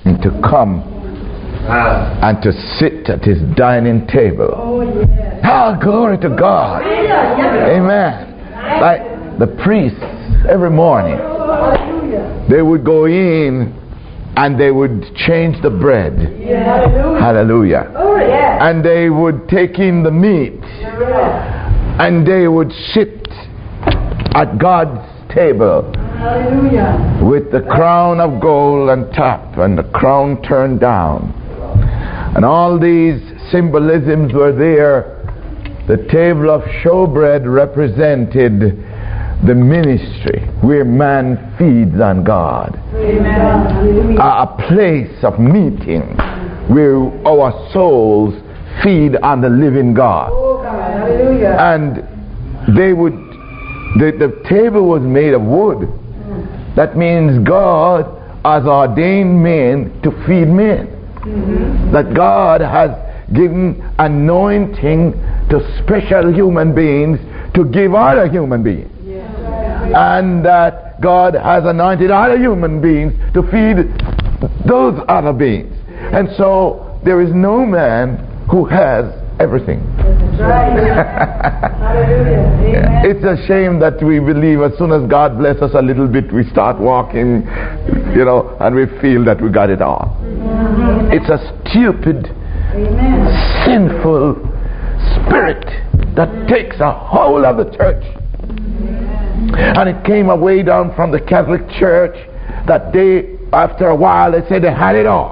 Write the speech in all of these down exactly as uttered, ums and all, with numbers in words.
and to come and to sit at his dining table. Oh, yes. Oh, glory to God. Amen. Like the priests every morning, they would go in and they would change the bread. Hallelujah. And they would take in the meat and they would sit at God's table. Hallelujah. With the crown of gold on top and the crown turned down. And all these symbolisms were there. The table of showbread represented the ministry where man feeds on God. Amen. A, a place of meeting where our souls feed on the living God. Oh, God. Hallelujah. And they would, the, the table was made of wood. That means God has ordained men to feed men. Mm-hmm. That God has given anointing to special human beings to give other human beings. Yeah. And that God has anointed other human beings to feed those other beings. And so there is no man who has everything. That's right. Hallelujah. It's a shame that we believe as soon as God bless us a little bit, we start walking, you know, and we feel that we got it all. Mm-hmm. It's a stupid, Amen. Sinful spirit that takes a hold of the church. Amen. And it came away down from the Catholic Church that they, after a while, they said they had it all.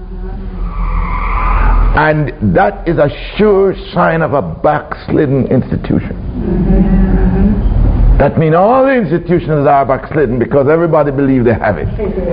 And that is a sure sign of a backslidden institution. Mm-hmm. That means all the institutions are backslidden because everybody believes they have it.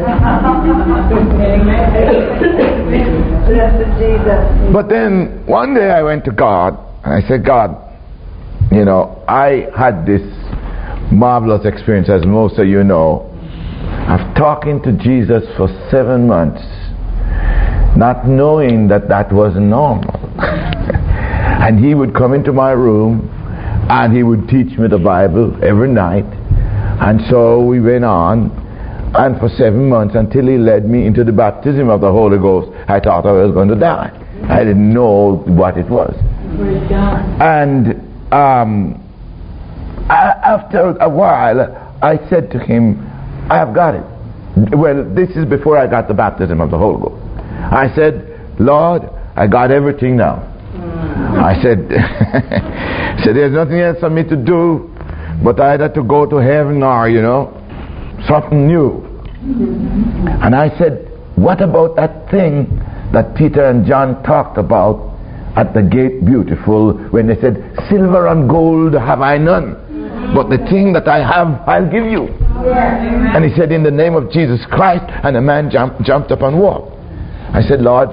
But then one day I went to God and I said, God, you know, I had this marvelous experience, as most of you know, of talking to Jesus for seven months. Not knowing that that was normal. And he would come into my room and he would teach me the Bible every night. And so we went on, and for seven months until he led me into the baptism of the Holy Ghost. I thought I was going to die. I didn't know what it was. And um, I, after a while I said to him, I have got it. Well, this is before I got the baptism of the Holy Ghost. I said, Lord, I got everything now. Mm. I said, said, there's nothing else for me to do but either to go to heaven or, you know, something new. Mm-hmm. And I said, what about that thing that Peter and John talked about at the gate beautiful when they said, silver and gold have I none, mm-hmm. but the thing that I have I'll give you. Yeah. And he said, in the name of Jesus Christ, and the man jumped, jumped up and walked. I said, Lord,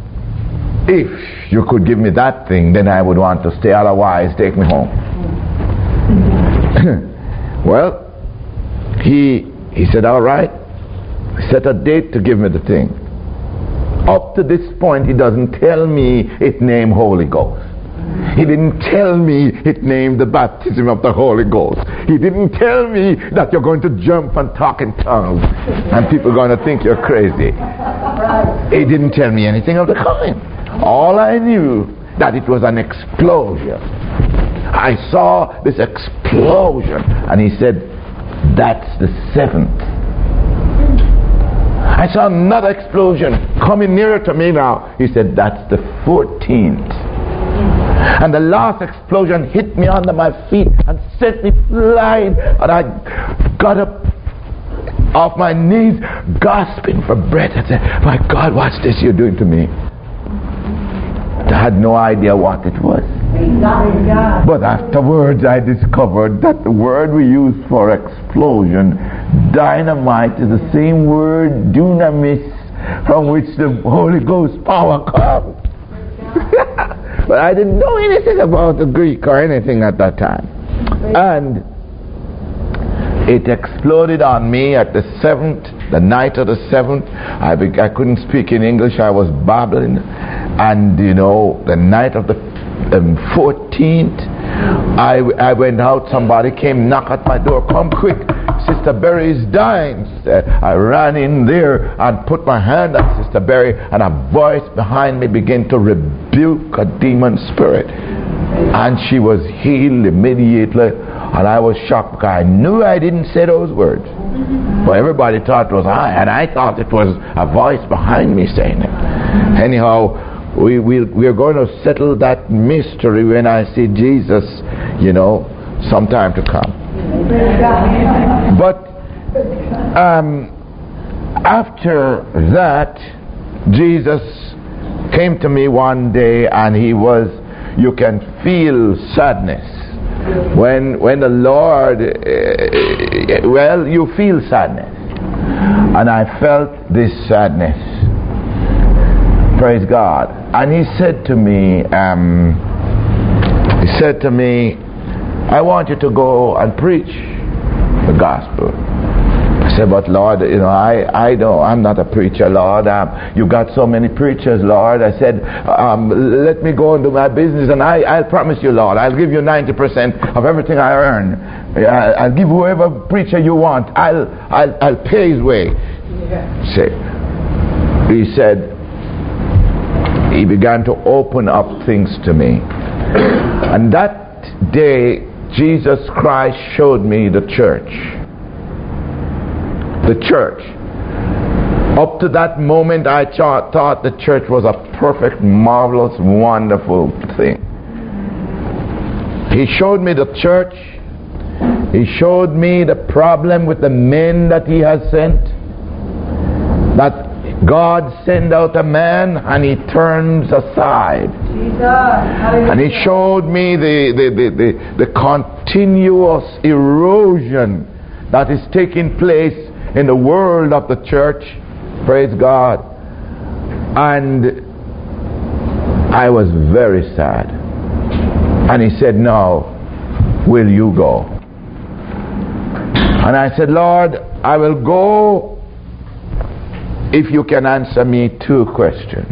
if you could give me that thing, then I would want to stay. Otherwise, take me home. Well, he he said, all right. Set a date to give me the thing. Up to this point, he doesn't tell me it named Holy Ghost. He didn't tell me it named the baptism of the Holy Ghost. He didn't tell me that you're going to jump and talk in tongues and people are going to think you're crazy. He didn't tell me anything of the kind. All I knew that it was an explosion. I saw this explosion and he said, that's the seventh. I saw another explosion coming nearer to me now. He said, that's the fourteenth. And the last explosion hit me under my feet and sent me flying. And I got up off my knees, gasping for breath. I said, my God, what's this you're doing to me? I had no idea what it was. But afterwards I discovered that the word we use for explosion, dynamite, is the same word, dunamis, from which the Holy Ghost power comes. But I didn't know anything about the Greek or anything at that time. And it exploded on me at the seventh, the night of the seventh. I, be, I couldn't speak in English, I was babbling. And you know, the night of the um, fourteenth, I, I went out, somebody came, knock at my door, come quick, Sister Berry is dying. I ran in there and put my hand on Sister Berry, and a voice behind me began to rebuke a demon spirit. And she was healed immediately, and I was shocked because I knew I didn't say those words. But everybody thought it was I, and I thought it was a voice behind me saying it. Anyhow, we, we, we're going to settle that mystery when I see Jesus, you know, sometime to come. But um, after that, Jesus came to me one day, and he was, you can feel sadness. When when the Lord, uh, well, you feel sadness. And I felt this sadness. Praise God. And he said to me, um, he said to me, I want you to go and preach the gospel. I said, but Lord, you know, I, I don't, I'm not a preacher, Lord. Um, you got so many preachers, Lord. I said, um, let me go and do my business, and I, I'll promise you, Lord, I'll give you ninety percent of everything I earn. I'll give whoever preacher you want. I'll, I'll, I'll pay his way. Yeah. See, he said, he began to open up things to me. And that day, Jesus Christ showed me the church. The church. Up to that moment, I thought, thought the church was a perfect, marvelous, wonderful thing. He showed me the church. He showed me the problem with the men that he has sent. That God sends out a man and he turns aside. And he showed me the, the, the, the, the continuous erosion that is taking place in the world of the church. Praise God. And I was very sad. And he said, now, will you go? And I said, Lord, I will go if you can answer me two questions.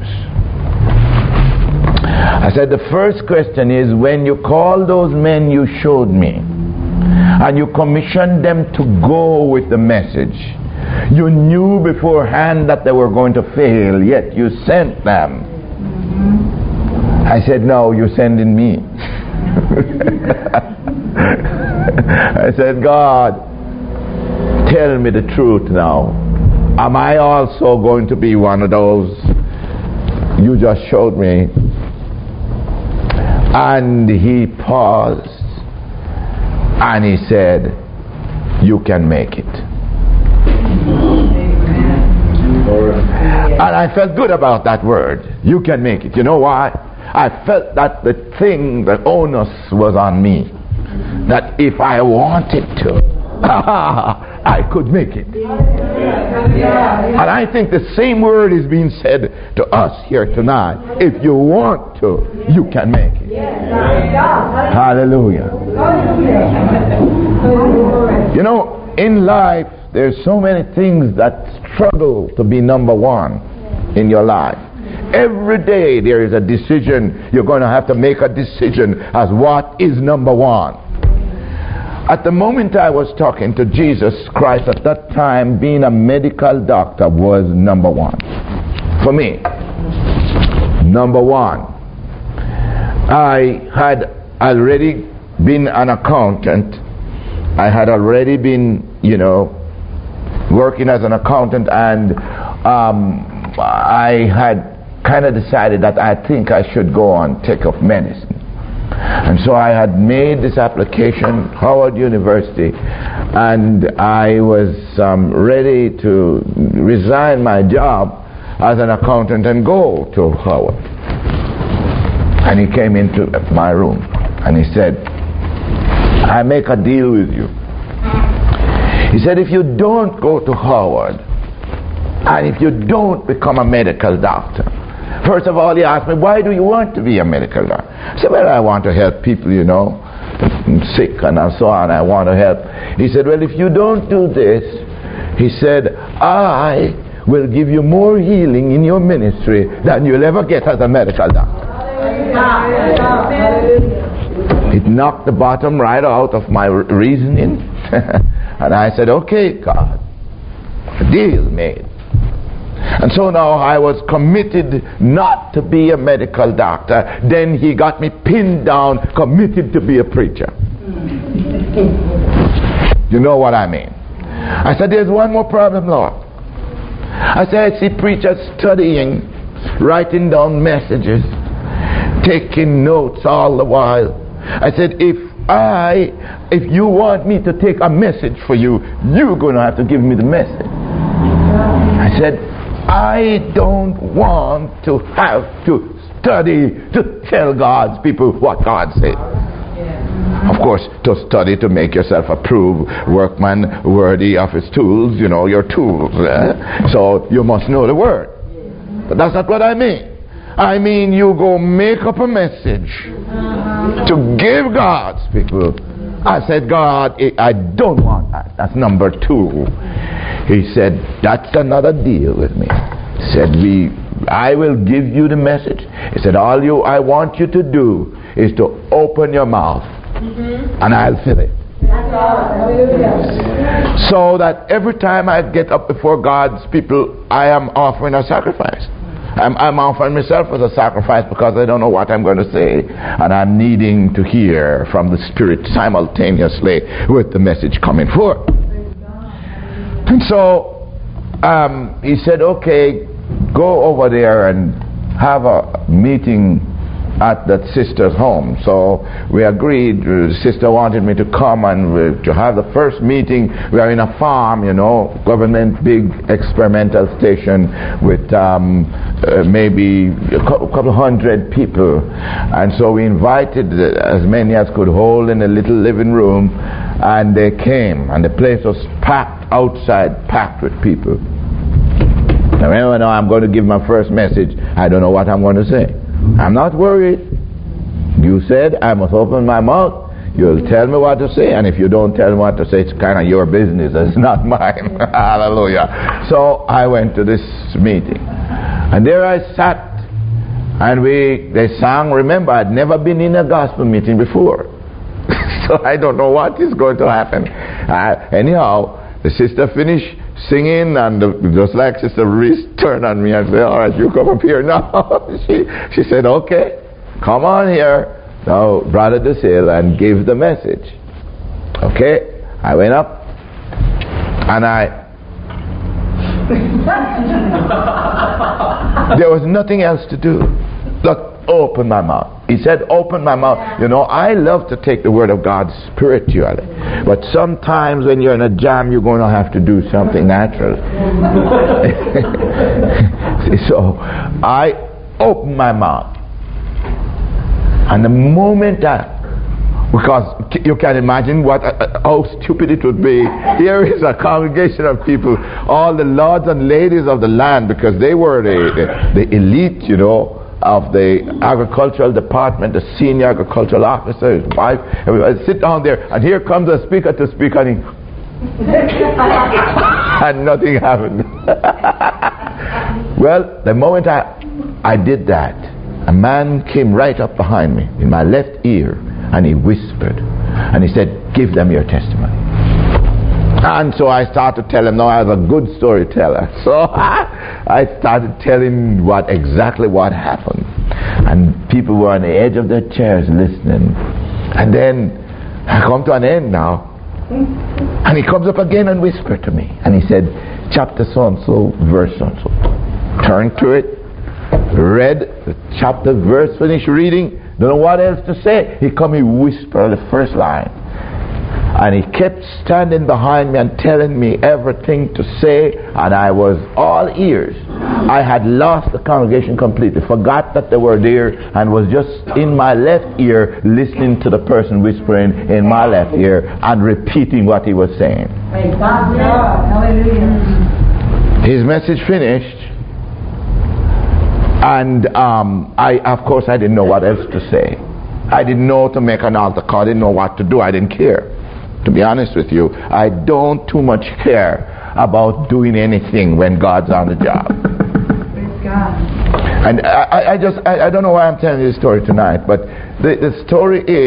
I said, the first question is, when you called those men you showed me, and you commissioned them to go with the message, you knew beforehand that they were going to fail, yet you sent them. I said, no, you're sending me. I said, God, tell me the truth now. Am I also going to be one of those you just showed me? And he paused and he said, you can make it. And I felt good about that word. You can make it. You know why? I felt that the thing, the onus was on me. That if I wanted to, I could make it. And I think the same word is being said to us here tonight. If you want to, you can make it. Hallelujah. You know, in life, there's so many things that struggle to be number one in your life. Every day there is a decision. You're going to have to make a decision as what is number one. At the moment I was talking to Jesus Christ, at that time, being a medical doctor was number one. For me, number one. I had already been an accountant. I had already been, you know, working as an accountant, and um, I had kind of decided that I think I should go on take up medicine. And so I had made this application, Howard University, and I was um, ready to resign my job as an accountant and go to Howard. And he came into my room and he said, I make a deal with you. He said, if you don't go to Howard, and if you don't become a medical doctor, first of all, he asked me, why do you want to be a medical doctor? I said, well, I want to help people, you know, sick and so on. I want to help. He said, well, if you don't do this, he said, I will give you more healing in your ministry than you'll ever get as a medical doctor. It knocked the bottom right out of my reasoning. And I said, okay, God, a deal made. And so now I was committed not to be a medical doctor. Then he got me pinned down, committed to be a preacher. You know what I mean? I said, there's one more problem, Lord. I said, I see preachers studying, writing down messages, taking notes all the while. I said, if I, if you want me to take a message for you, you're going to have to give me the message. I said, I don't want to have to study to tell God's people what God said. Of course, to study to make yourself approved, workman worthy of his tools, you know, your tools. Eh? So you must know the word. But that's not what I mean. I mean, you go make up a message to give God's people. I said, God, I don't want that. That's number two. He said, that's another deal with me. He said, we, I will give you the message. He said, all you, I want you to do is to open your mouth, mm-hmm. and I'll fill it. So that every time I get up before God's people, I am offering a sacrifice. I'm, I'm offering myself as a sacrifice because I don't know what I'm going to say, and I'm needing to hear from the Spirit simultaneously with the message coming forth. And so um, he said, okay, go over there and have a meeting at that sister's home. So we agreed. The sister wanted me to come and uh, to have the first meeting. We are in a farm, you know, government big experimental station with um, uh, maybe a couple hundred people. And so we invited as many as could hold in a little living room, and they came, and the place was packed outside, packed with people. Now remember, now I'm going to give my first message. I don't know what I'm going to say. I'm not worried. You said I must open my mouth. You'll tell me what to say, and if you don't tell me what to say, it's kind of your business. It's not mine. Hallelujah. So I went to this meeting, and there I sat, and we they sang. Remember, I'd never been in a gospel meeting before, so I don't know what is going to happen. Uh, anyhow, the sister finished singing, and the, just like Sister Reese turned on me and said, all right, you come up here now. she, she said, okay, come on here. Now, Brother DeSale, and give the message. Okay, I went up, and I, there was nothing else to do. Look, open my mouth. He said, open my mouth. You know, I love to take the word of God spiritually. But sometimes when you're in a jam, you're going to have to do something natural. So I opened my mouth. And the moment I, because you can imagine what uh, how stupid it would be. Here is a congregation of people, all the lords and ladies of the land, because they were the, the, the elite, you know, of the agricultural department, the senior agricultural officer, his wife, everybody sit down there, and here comes a speaker to speak, and he and nothing happened. Well, the moment I I did that, a man came right up behind me in my left ear, and he whispered, and he said, give them your testimony. And so I started to tell him, no, I was a good storyteller. So I started telling what exactly what happened. And people were on the edge of their chairs listening. And then I come to an end now. And he comes up again and whispered to me. And he said, chapter so-and-so, verse so-and-so. Turned to it, read the chapter, verse, finished reading. Don't know what else to say. He come, he whispered the first line. And he kept standing behind me and telling me everything to say, and I was all ears. I had lost the congregation completely, forgot that they were there, and was just in my left ear listening to the person whispering in my left ear and repeating what he was saying. Praise God. Hallelujah. His message finished, and um, I, of course, I didn't know what else to say. I didn't know to make an altar call. I didn't know what to do. I didn't care. To be honest with you, I don't too much care about doing anything when God's on the job. Praise God. And I, I just, I, I don't know why I'm telling you this story tonight, but the, the story is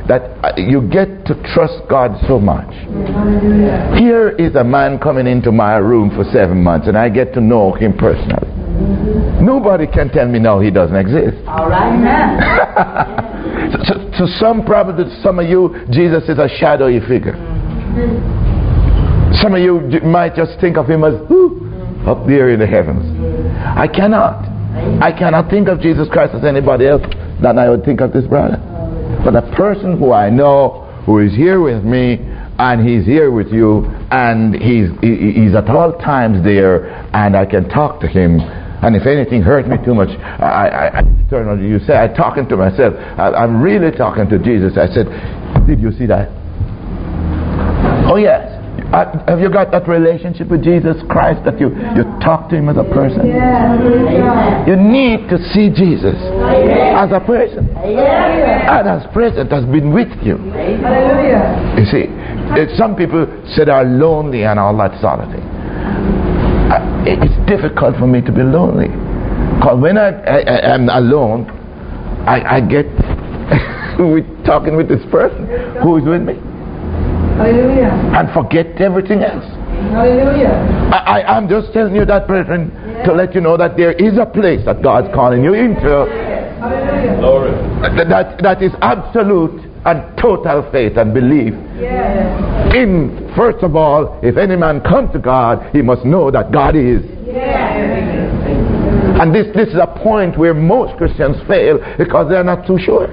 that you get to trust God so much. Here is a man coming into my room for seven months and I get to know him personally. Nobody can tell me no, he doesn't exist. All right. so, so some probably, some of you, Jesus is a shadowy figure. Some of you might just think of him as whoo, up there in the heavens. I cannot. I cannot think of Jesus Christ as anybody else than I would think of this brother. But a person who I know, who is here with me, and he's here with you, and he's he's at all times there, and I can talk to him. And if anything hurt me too much, I, I, I turn on you. Say, I'm talking to myself. I, I'm really talking to Jesus. I said, did you see that? Oh yes. I, have you got that relationship with Jesus Christ that you, you talk to him as a person? Yeah. You need to see Jesus as a person. And as present, has been with you. You see, some people say they're lonely and all that sort of thing. It's difficult for me to be lonely. Because when I, I, I'm alone, I, I get with talking with this person who is with me. Hallelujah. And forget everything else. Hallelujah. I, I, I'm just telling you that, brethren, yes. to let you know that there is a place that God's calling you into. Hallelujah. Glory. That, that is absolute and total faith and belief. Yes. In, first of all, if any man come to God, he must know that God is. Yes. And this, this is a point where most Christians fail because they're not too sure.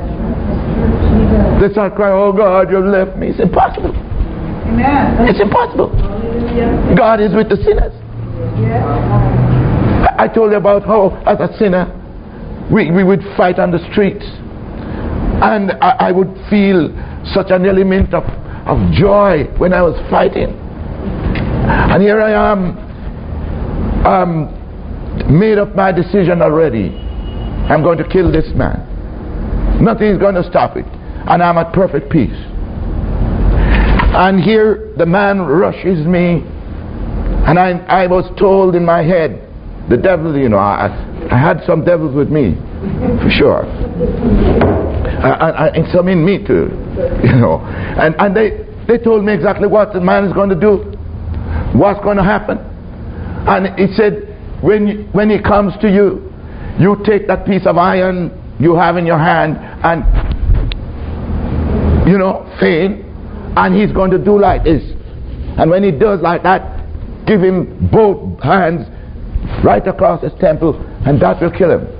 They start crying, oh God, you've left me. It's impossible. Amen. It's impossible. Hallelujah. God is with the sinners. Yeah. I, I told you about how, as a sinner, we, we would fight on the streets. And I, I would feel such an element of, of joy when I was fighting. And here I am, um, made up my decision already. I'm going to kill this man. Nothing is going to stop it. And I'm at perfect peace. And here the man rushes me, and I, I was told in my head, the devil, you know, I, I had some devils with me, for sure. And some in me too, you know. And, and they, they told me exactly what the man is going to do, what's going to happen. And he said, when, you, when he comes to you, you take that piece of iron you have in your hand and, you know, feign, and he's going to do like this. And when he does like that, give him both hands right across his temple, and that will kill him.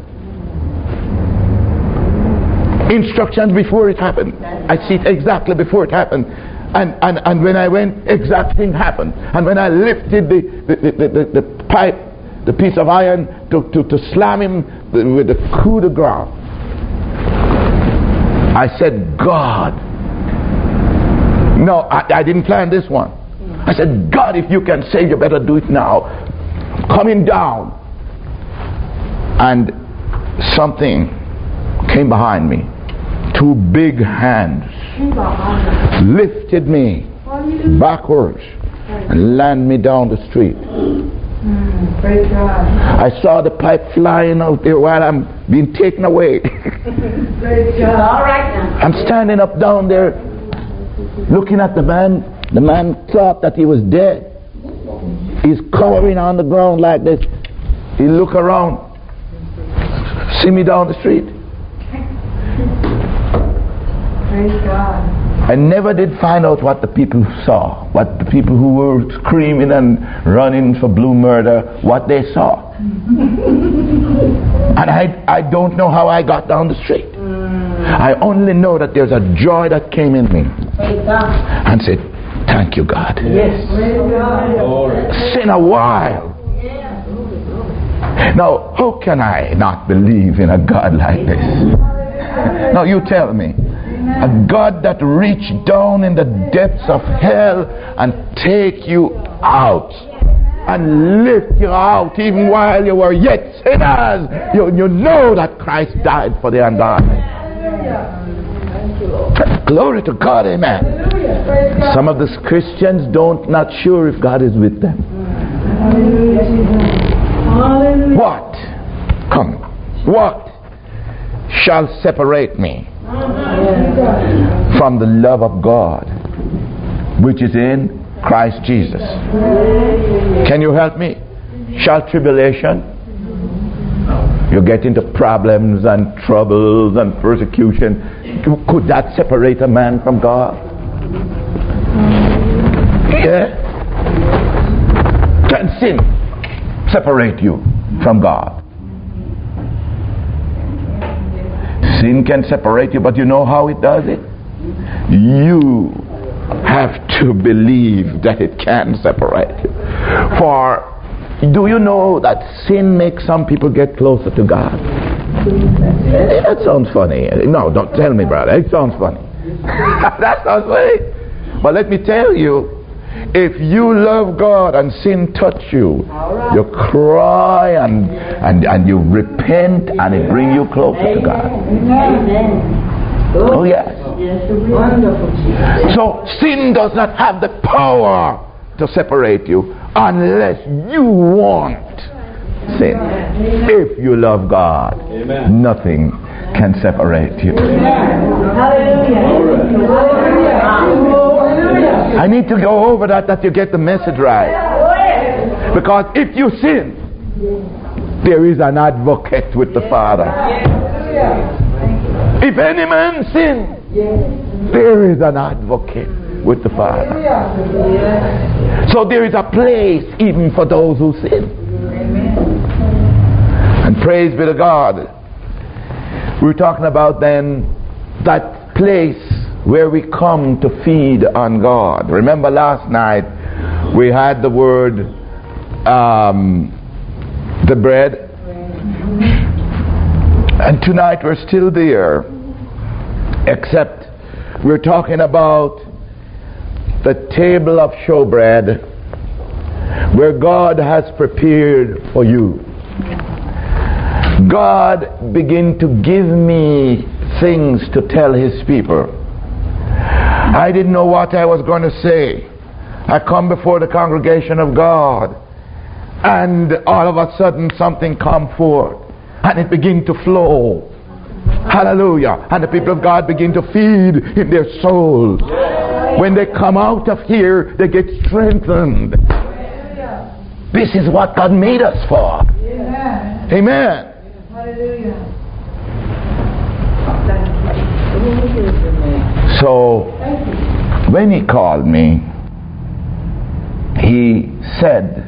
Instructions before it happened. I see it exactly before it happened. And, and, and when I went, exact thing happened. And when I lifted the, the, the, the, the pipe, the piece of iron to, to, to slam him with the coup de grace, I said, God. No, I, I didn't plan this one. I said, God, if you can save, you better do it now. Coming down. And something came behind me. Two big hands lifted me backwards and landed me down the street. Mm, praise God. I saw the pipe flying out there while I'm being taken away. Praise God. All right now. I'm standing up down there looking at the man. The man thought that he was dead. He's cowering on the ground like this. He look around, see me down the street. Praise God. I never did find out what the people saw, what the people who were screaming and running for blue murder, what they saw. And I, I don't know how I got down the street. I only know that there's a joy that came in me and said, thank you, God. Yes. It's been a while. Now, how can I not believe in a God like this? Now, you tell me. A God that reached down in the depths of hell and take you out and lift you out even while you were yet sinners. You, you know that Christ died for the ungodly. Glory to God, amen. Some of the Christians don't not sure if God is with them. What? Come. What shall separate me from the love of God, which is in Christ Jesus? Can you help me? Shall tribulation? You get into problems and troubles and persecution. Could that separate a man from God? Yeah. Can sin separate you from God? Sin can separate you, but you know how it does it? You have to believe that it can separate you. For do you know that sin makes some people get closer to God? That sounds funny. No, don't tell me, brother. It sounds funny. That sounds funny. But let me tell you, if you love God and sin touch you, you cry and, and, and you repent and it brings you closer to God. Oh yes. So sin does not have the power to separate you unless you want sin. If you love God, nothing can separate you. I need to go over that, that you get the message right. Because if you sin, there is an advocate with the Father. If any man sin, there is an advocate with the Father. So there is a place even for those who sin. And praise be to God. We're talking about then that place where we come to feed on God. Remember last night we had the word um, the bread, and tonight we're still there, except we're talking about the table of showbread where God has prepared for you. God began to give me things to tell his people. I didn't know what I was going to say. I come before the congregation of God, and all of a sudden something come forth and it began to flow. Hallelujah. And the people of God begin to feed in their souls. When they come out of here, they get strengthened. This is what God made us for. Amen. Amen. Hallelujah. So, when he called me, he said,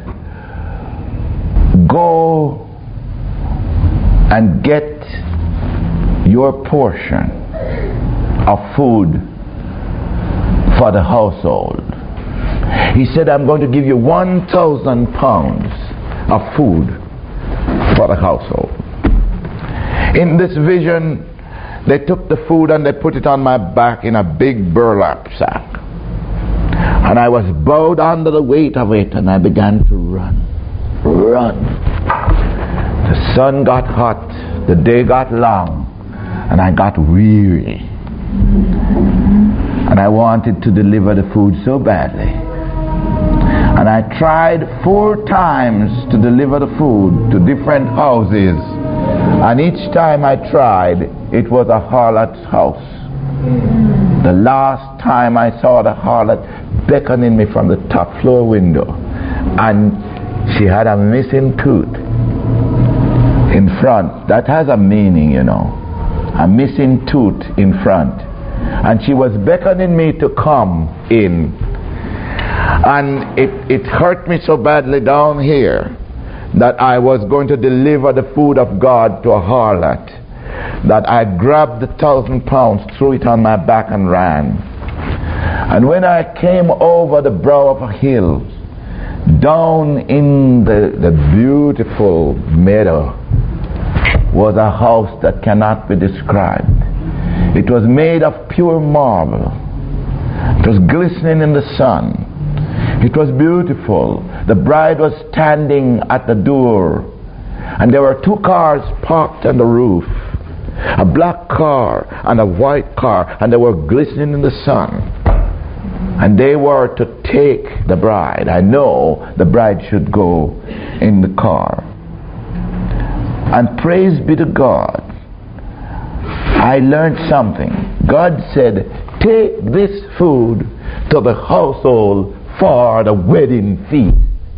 go and get your portion of food for the household. He said, I'm going to give you one thousand pounds of food for the household. In this vision, they took the food and they put it on my back in a big burlap sack. And I was bowed under the weight of it, and I began to run. Run. The sun got hot, the day got long, and I got weary. And I wanted to deliver the food so badly. And I tried four times to deliver the food to different houses. And each time I tried, it was a harlot's house. The last time I saw the harlot beckoning me from the top floor window. And she had a missing tooth in front. That has a meaning, you know. A missing tooth in front. And she was beckoning me to come in. And it, it hurt me so badly down here that I was going to deliver the food of God to a harlot, that I grabbed the thousand pounds, threw it on my back and ran. And when I came over the brow of a hill, down in the, the beautiful meadow was a house that cannot be described. It was made of pure marble. It was glistening in the sun. It was beautiful. The bride was standing at the door, and there were two cars parked on the roof, a black car and a white car, and they were glistening in the sun. And they were to take the bride. I know the bride should go in the car. And praise be to God, I learned something. God said, take this food to the household for the wedding feast.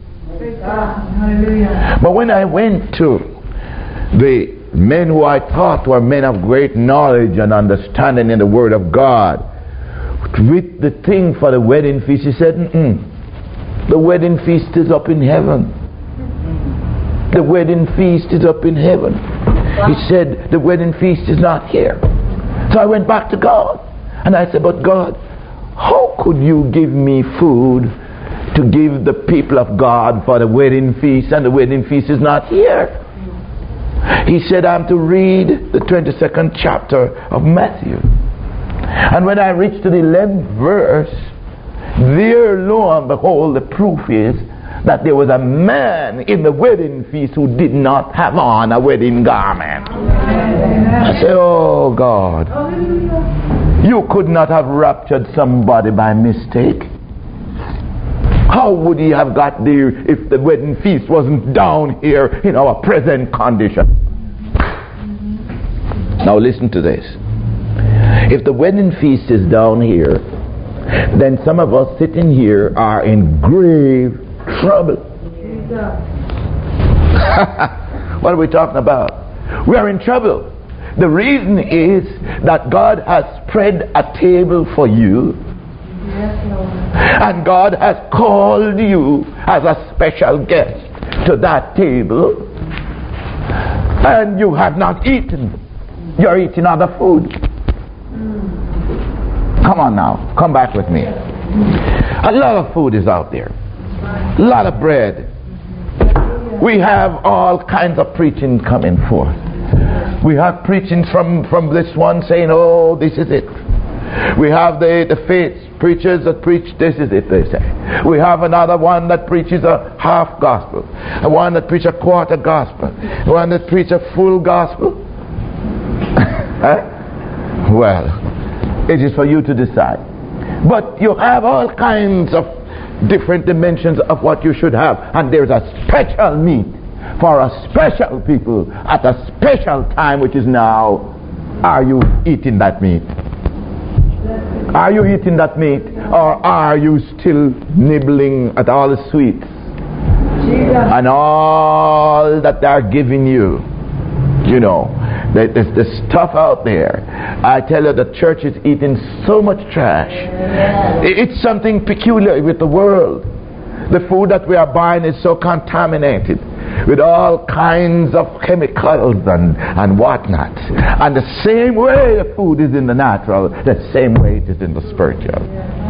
But when I went to the men who I thought were men of great knowledge and understanding in the Word of God, with the thing for the wedding feast, he said, mm-mm. The wedding feast is up in heaven. The wedding feast is up in heaven. He said, the wedding feast is not here. So I went back to God. And I said, but God, how could you give me food to give the people of God for the wedding feast, and the wedding feast is not here? He said, I'm to read the twenty-second chapter of Matthew. And when I reached to the eleventh verse, there, lo and behold, the proof is that there was a man in the wedding feast who did not have on a wedding garment. I said, oh God, you could not have raptured somebody by mistake. How would he have got there if the wedding feast wasn't down here in our present condition? Now listen to this. If the wedding feast is down here, then some of us sitting here are in grave trouble. What are we talking about? We are in trouble. The reason is that God has spread a table for you. Yes, Lord. And God has called you as a special guest to that table. And you have not eaten. You're eating other food. Come on now. Come back with me. A lot of food is out there. A lot of bread. We have all kinds of preaching coming forth. We have preaching from, from this one saying, oh, this is it. We have the, the faith preachers that preach, this is it, they say. We have another one that preaches a half gospel. A one that preaches a quarter gospel. One that preaches a full gospel. Huh? Well, it is for you to decide. But you have all kinds of different dimensions of what you should have. And there's a special meat for a special people at a special time, which is now. Are you eating that meat? Are you eating that meat? Or are you still nibbling at all the sweets and all that they're giving you? You know, there's the stuff out there. I tell you, the church is eating so much trash. It's something peculiar with the world. The food that we are buying is so contaminated with all kinds of chemicals and, and whatnot. And the same way the food is in the natural, the same way it is in the spiritual.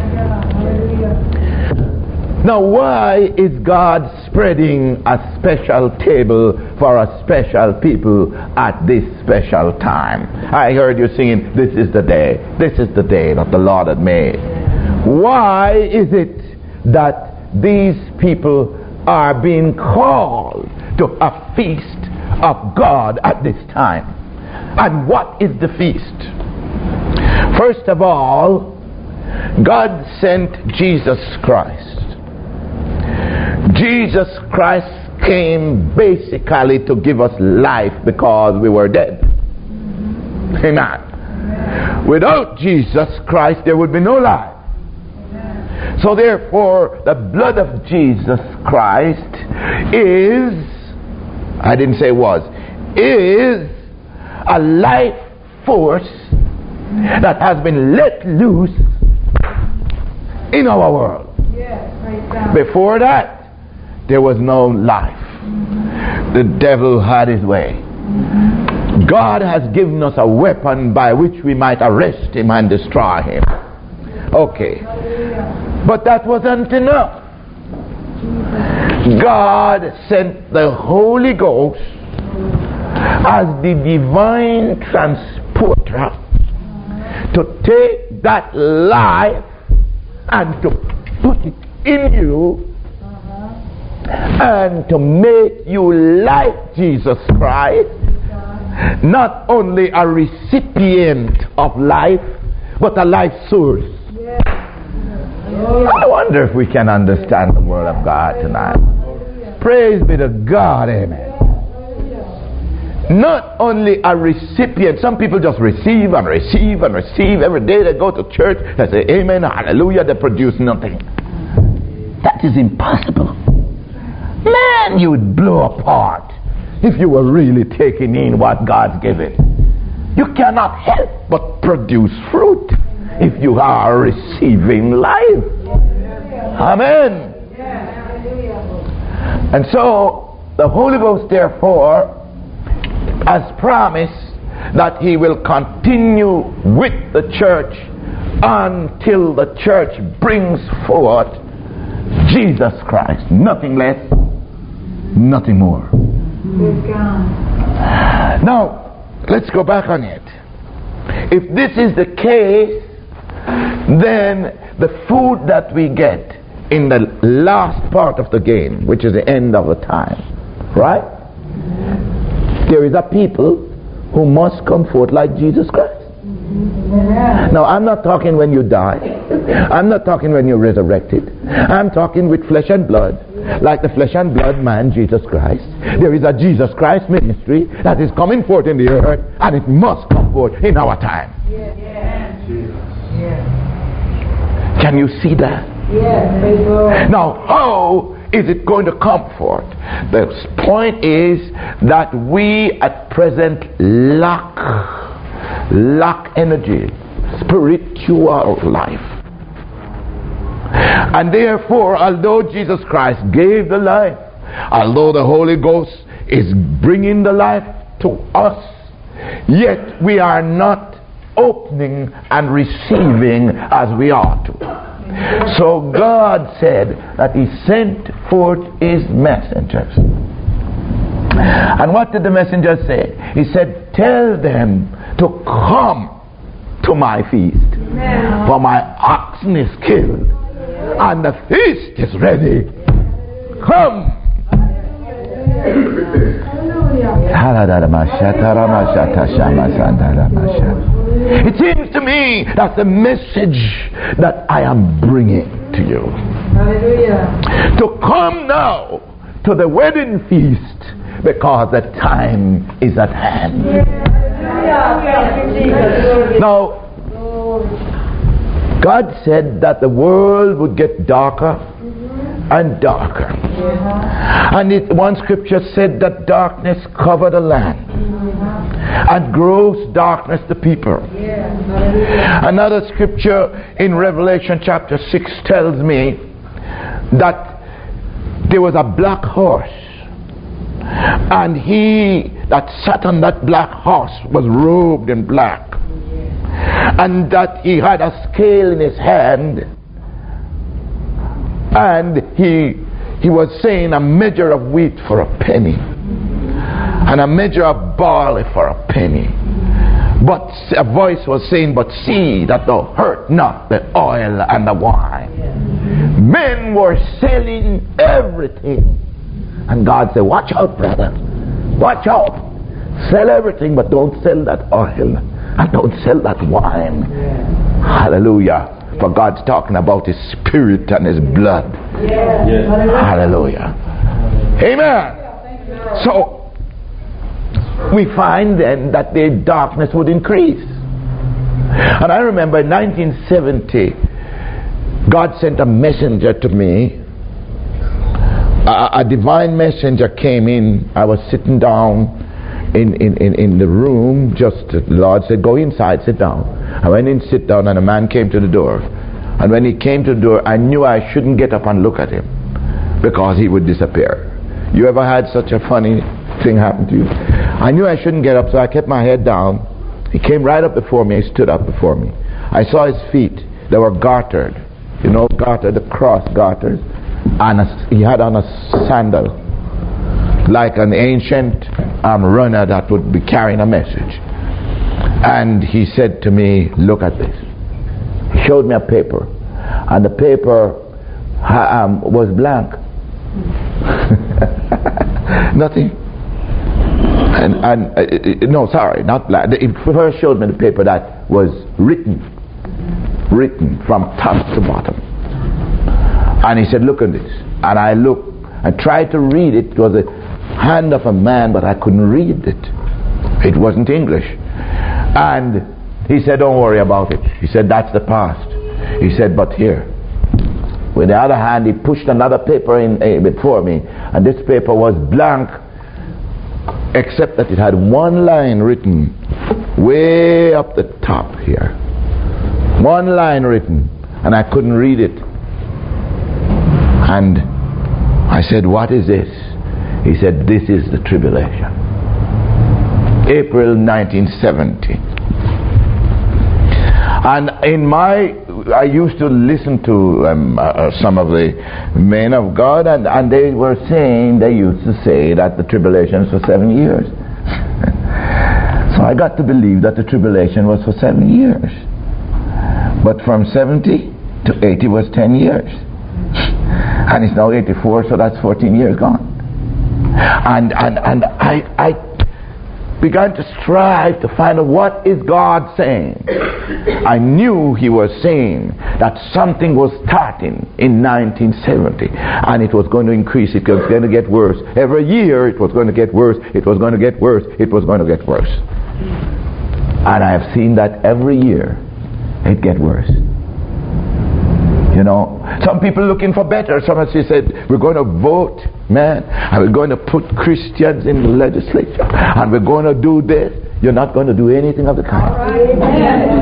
Now, why is God spreading a special table for a special people at this special time? I heard you singing, this is the day. This is the day that the Lord had made. Why is it that these people are being called to a feast of God at this time? And what is the feast? First of all, God sent Jesus Christ. Jesus Christ came basically to give us life because we were dead. Amen. Without Jesus Christ, there would be no life. So therefore, the blood of Jesus Christ is, I didn't say was, is a life force that has been let loose in our world. Before that, there was no life. The devil had his way. God has given us a weapon by which we might arrest him and destroy him. Okay. But that wasn't enough. God sent the Holy Ghost as the divine transporter to take that life and to put it in you and to make you like Jesus Christ, not only a recipient of life, but a life source. I wonder if we can understand the Word of God tonight. Praise be to God, amen. not only a recipient. Some people just receive and receive and receive. Every day they go to church, they say amen, hallelujah, they produce nothing. That is impossible. Man, you would blow apart if you were really taking in what God's given. You cannot help but produce fruit if you are receiving life. Amen. And so the Holy Ghost therefore has promised that he will continue with the church until the church brings forth Jesus Christ. Nothing less, nothing more. Now, let's go back on it. If this is the case, then the food that we get in the last part of the game, which is the end of the time, right? There is a people who must come forth like Jesus Christ. Now, I'm not talking when you die. I'm not talking when you're resurrected. I'm talking with flesh and blood, like the flesh and blood man, Jesus Christ. There is a Jesus Christ ministry that is coming forth in the earth, and it must come forth in our time. Can you see that? Now, how is it going to come forth? The point is that we at present lack lack energy, spiritual life. And therefore, although Jesus Christ gave the life, although the Holy Ghost is bringing the life to us, yet we are not opening and receiving as we ought to. So God said that he sent forth his messengers. And what did the messenger say? He said, tell them to come to my feast. Amen. For my oxen is killed and the feast is ready. Come. It seems to me that's the message that I am bringing to you. Hallelujah. To come now to the wedding feast, because the time is at hand. Now, God said that the world would get darker and darker. And it, one scripture said that darkness covered the land and gross darkness the people. Another scripture in Revelation chapter six tells me that there was a black horse, and he that sat on that black horse was robed in black, and that he had a scale in his hand, and he he was saying a measure of wheat for a penny and a measure of barley for a penny. But a voice was saying, but see that thou hurt not the oil and the wine. Men were selling everything, and God said, watch out, brother, watch out, sell everything, but don't sell that oil and don't sell that wine. Hallelujah. For God's talking about his spirit and his blood. Yes. Hallelujah. Amen. So we find then that the darkness would increase. And I remember in nineteen seventy, God sent a messenger to me. A, a divine messenger came in. I was sitting down in, in, in, in the room. Just the Lord said, go inside, sit down. I went in, sit down, and a man came to the door. And when he came to the door, I knew I shouldn't get up and look at him, because he would disappear. You ever had such a funny thing happen to you? I knew I shouldn't get up, so I kept my head down. He came right up before me. He stood up before me. I saw his feet. They were gartered. You know, gartered, the cross garters. And a, he had on a sandal, like an ancient um, runner that would be carrying a message. And he said to me, look at this. He showed me a paper, and the paper um, was blank. Nothing. And, and uh, no, sorry, not blank. He first showed me the paper that was written, written from top to bottom. And he said, look at this. And I looked, I tried to read it. It was a hand of a man, but I couldn't read it. It wasn't English. And he said, don't worry about it. He said, that's the past. He said, but here. With the other hand, he pushed another paper in uh, before me, and this paper was blank, except that it had one line written way up the top here. One line written, and I couldn't read it. And I said, what is this? He said, this is the tribulation. April nineteen seventy. And in my, I used to listen to um, uh, some of the men of God, and, and they were saying, they used to say that the tribulation is for seven years. So I got to believe that the tribulation was for seven years. But from seventy to eighty was ten years. And it's now eighty-four, so that's fourteen years gone. And and and I I began to strive to find out what is God saying. I knew He was saying that something was starting in nineteen seventy, and it was going to increase. It was going to get worse. Every year it was going to get worse. It was going to get worse. It was going to get worse. And I have seen that every year it get worse. You know, some people looking for better. Some of you said, we're going to vote, man, and we're going to put Christians in the legislature, and we're going to do this. You're not going to do anything of the kind. Amen.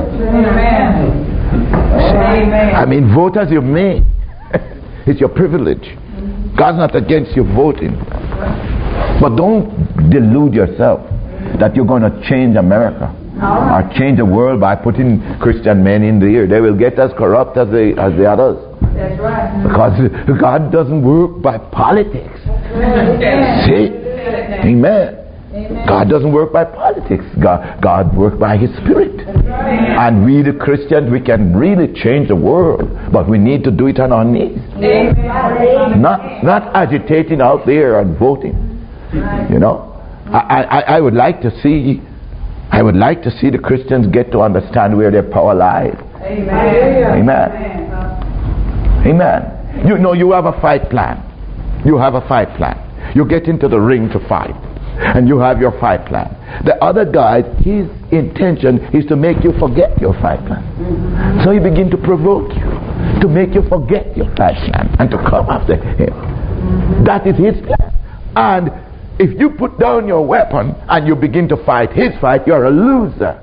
Amen. I mean, vote as you may. It's your privilege. God's not against you voting. But don't delude yourself that you're going to change America. Or change the world by putting Christian men in there. They will get as corrupt as the as the others. That's right. Because God doesn't work by politics. See? Amen. Amen. God doesn't work by politics. God, God works by His Spirit. And we the Christians, we can really change the world. But we need to do it on our knees. Amen. Not, not agitating out there and voting. You know? I, I, I would like to see I would like to see the Christians get to understand where their power lies. Amen. Amen. Amen. You know, you have a fight plan. You have a fight plan. You get into the ring to fight, and you have your fight plan. The other guy, his intention is to make you forget your fight plan. Mm-hmm. So he begins to provoke you, to make you forget your fight plan, and to come after him. Mm-hmm. That is his plan. And if you put down your weapon and you begin to fight his fight, you're a loser.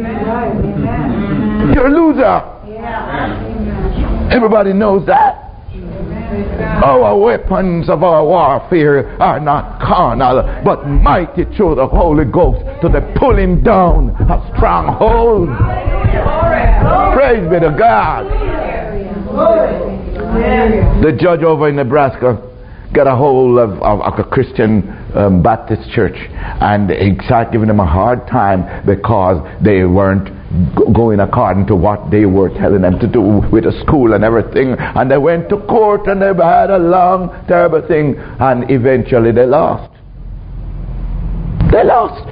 Amen. You're a loser. Yeah. Everybody knows that. Amen. Our weapons of our warfare are not carnal, but mighty through the Holy Ghost to the pulling down of strongholds. Praise be to God. The judge over in Nebraska got a hold of, of, of a Christian um, Baptist church, and he started giving them a hard time because they weren't go- going according to what they were telling them to do with the school and everything. And they went to court and they had a long, terrible thing, and eventually they lost. They lost.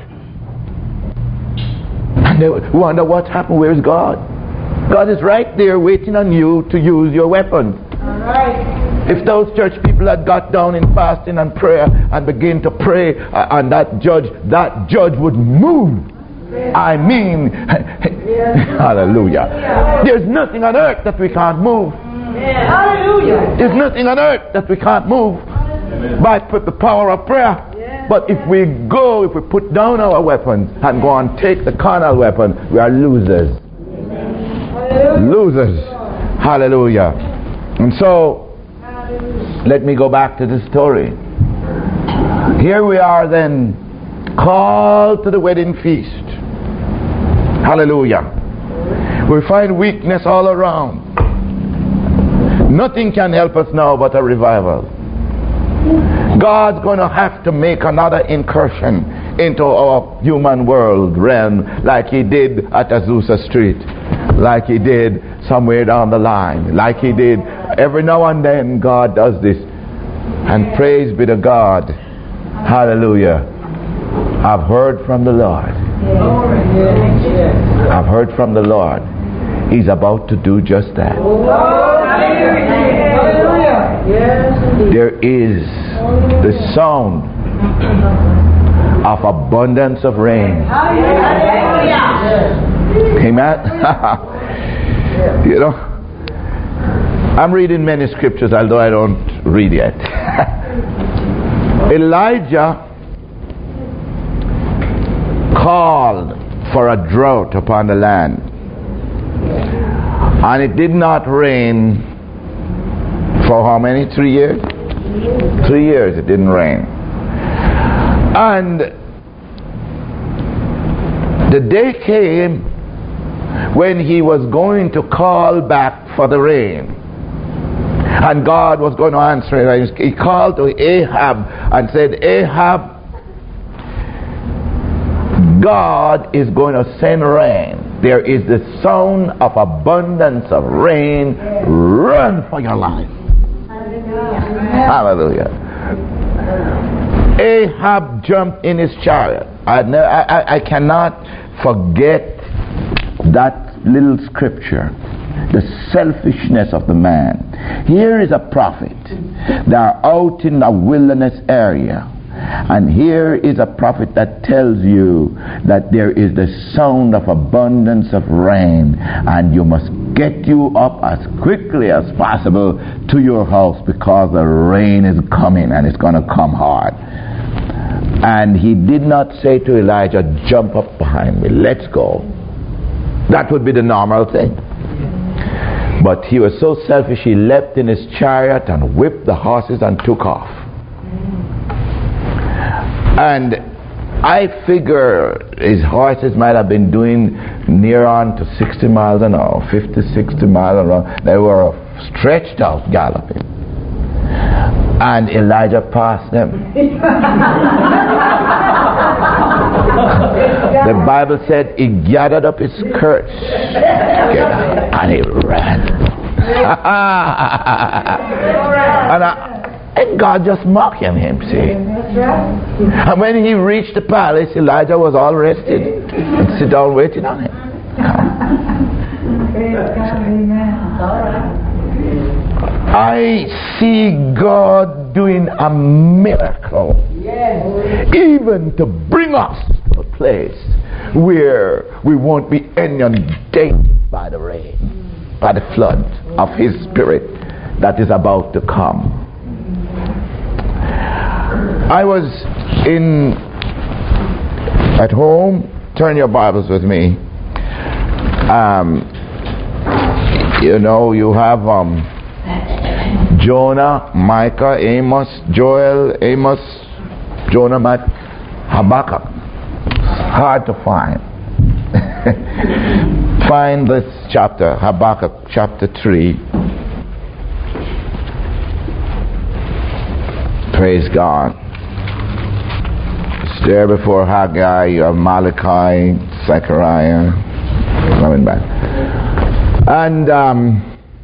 And they wonder what happened. Where's God? God is right there waiting on you to use your weapons. All right. If those church people had got down in fasting and prayer and begin to pray, uh, and that judge, that judge would move. Yeah. I mean, yeah. Hallelujah. Yeah. There's nothing on earth that we can't move. Yeah. Hallelujah. There's nothing on earth that we can't move. Amen. By the power of prayer. Yeah. But if we go, if we put down our weapons and go and take the carnal weapon, we are losers. Hallelujah. Losers. Hallelujah. And so, let me go back to the story. Here we are then, called to the wedding feast. Hallelujah. We find weakness all around. Nothing can help us now but a revival. God's going to have to make another incursion into our human world realm, like He did at Azusa Street, like He did somewhere down the line, like He did every now and then. God does this, and praise be to God. Hallelujah. I've heard from the Lord. I've heard from the Lord. He's about to do just that. There is the sound of abundance of rain. Amen. You know, I'm reading many scriptures, although I don't read yet. Elijah called for a drought upon the land, and it did not rain for how many? Three years? Three years it didn't rain. And the day came when he was going to call back for the rain, and God was going to answer it. He called to Ahab and said, Ahab, God is going to send rain. There is the sound of abundance of rain. Run for your life. Hallelujah. Ahab jumped in his chariot. I, I, I cannot forget that little scripture. The selfishness of the man. Here is a prophet. They are out in a wilderness area. And here is a prophet that tells you that there is the sound of abundance of rain, and you must get you up as quickly as possible to your house, because the rain is coming and it's going to come hard. And he did not say to Elijah, jump up behind me, let's go. That would be the normal thing. But he was so selfish, he leapt in his chariot and whipped the horses and took off. And I figure his horses might have been doing near on to sixty miles an hour, fifty, sixty miles an hour. They were stretched out galloping. And Elijah passed them. The Bible said he gathered up his skirts and he ran. and, I, and God just mocked him, him, see. And when he reached the palace, Elijah was all rested and sit down waiting on him. I see God doing a miracle, even to bring us to a place where we won't be inundated by the rain, by the flood of His Spirit that is about to come. I was in at home. Turn your Bibles with me. Um, you know, you have um, Jonah, Micah, Amos, Joel, Amos, Jonah, Micah, Habakkuk. Hard to find. Find this chapter, Habakkuk chapter three. Praise God. It's there before Haggai. You have Malachi, Zechariah, coming back. And um,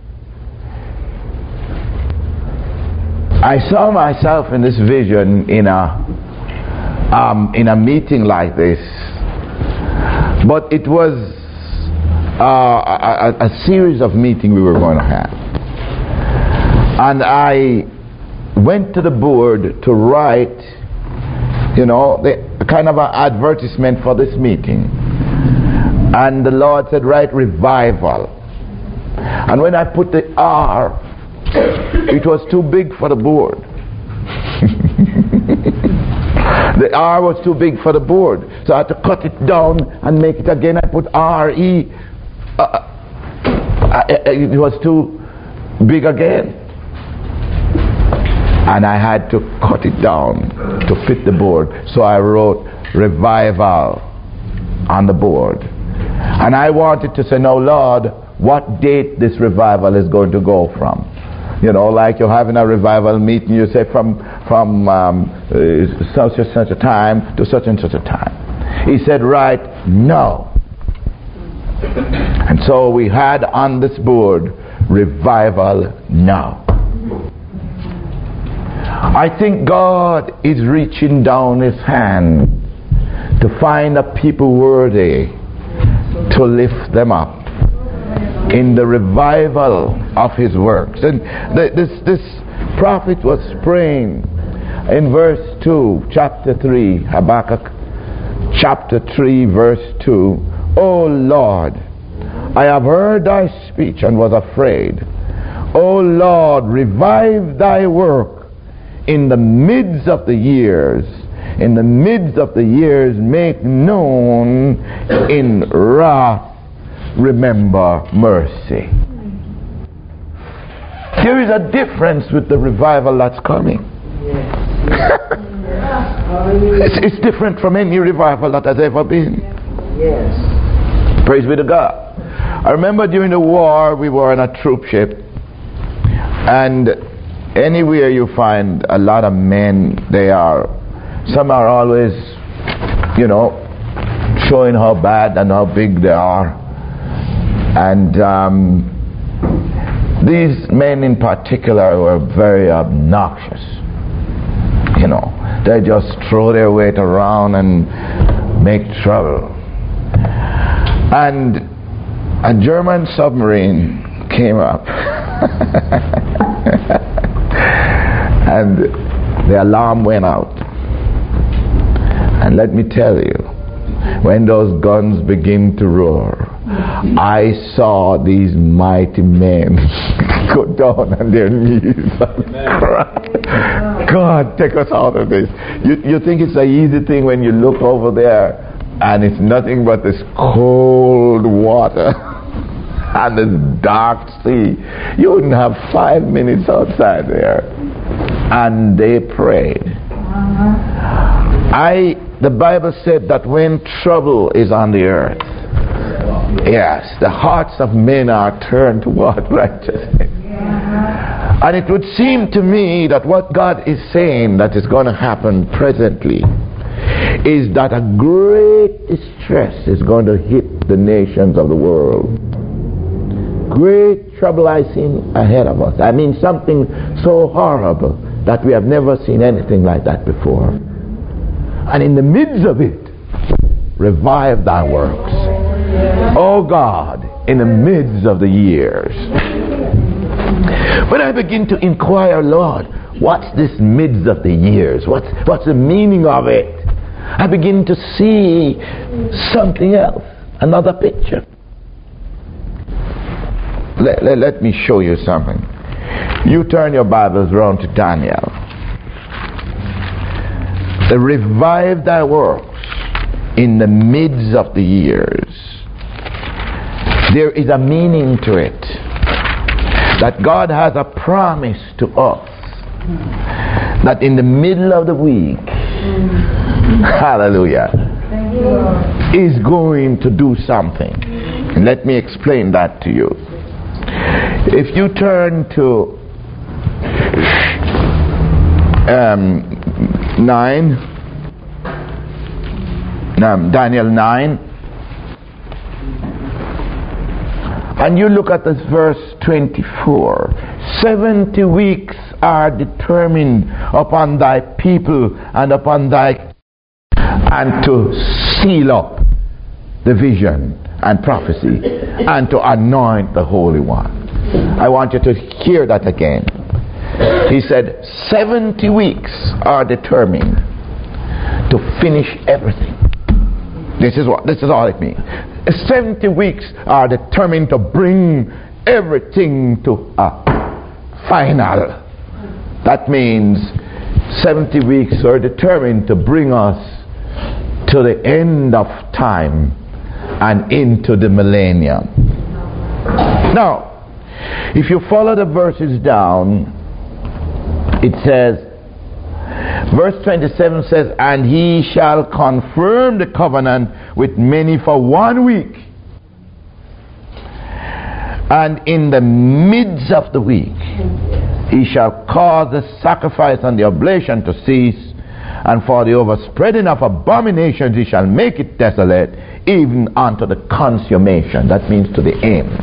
I saw myself in this vision in a um, in a meeting like this, but it was uh, a, a, a series of meetings we were going to have, and I went to the board to write, you know, the kind of an advertisement for this meeting, and the Lord said, write revival. And when I put the R, it was too big for the board. The R was too big for the board, so I had to cut it down and make it again. I put R E. Uh, uh, it was too big again, and I had to cut it down to fit the board. So I wrote revival on the board, and I wanted to say, "No, Lord, what date this revival is going to go from?" You know, like you're having a revival meeting, you say from from um, uh, such and such a time to such and such a time. He said, right, no. And so we had on this board, revival now. I think God is reaching down His hand to find a people worthy to lift them up in the revival of His works. And the, this this prophet was praying in verse two, chapter three, Habakkuk chapter three, verse two. O Lord, I have heard thy speech and was afraid. O Lord, revive thy work in the midst of the years. In the midst of the years, make known in wrath, remember mercy. There is a difference with the revival that's coming. it's, it's different from any revival that has ever been. Yes. Praise be to God. I remember during the war, we were on a troop ship, and anywhere you find a lot of men, they are, some are always, you know, showing how bad and how big they are. And um, these men in particular were very obnoxious. You know, they just throw their weight around and make trouble. And a German submarine came up. And the alarm went out. And let me tell you, when those guns begin to roar, I saw these mighty men go down on their knees and cry, God, take us out of this. You, you think it's an easy thing when you look over there and it's nothing but this cold water and this dark sea. You wouldn't have five minutes outside there. And they prayed. I, the Bible said that when trouble is on the earth, yes, the hearts of men are turned toward righteousness. And it would seem to me that what God is saying that is going to happen presently is that a great distress is going to hit the nations of the world. Great trouble I see ahead of us. I mean something so horrible that we have never seen anything like that before. And in the midst of it, revive thy works. Oh God, in the midst of the years. When I begin to inquire, Lord, what's this midst of the years? What's, what's the meaning of it? I begin to see something else, another picture. Let, let, let me show you something. You turn your Bibles around to Daniel. The revive thy works in the midst of the years. There is a meaning to it. That God has a promise to us that in the middle of the week, hallelujah, is going to do something. And let me explain that to you. If you turn to um, nine, um, Daniel nine, and you look at this verse twenty-four, seventy weeks are determined upon thy people and upon thy, and to seal up the vision and prophecy and to anoint the Holy One. I want you to hear that again. He said seventy weeks are determined to finish everything. This is what this is all it means. seventy weeks are determined to bring everything to a final. That means seventy weeks are determined to bring us to the end of time and into the millennium. Now, if you follow the verses down, it says, verse twenty-seven says, and he shall confirm the covenant with many for one week. And in the midst of the week, he shall cause the sacrifice and the oblation to cease, and for the overspreading of abominations he shall make it desolate, even unto the consummation. That means to the end.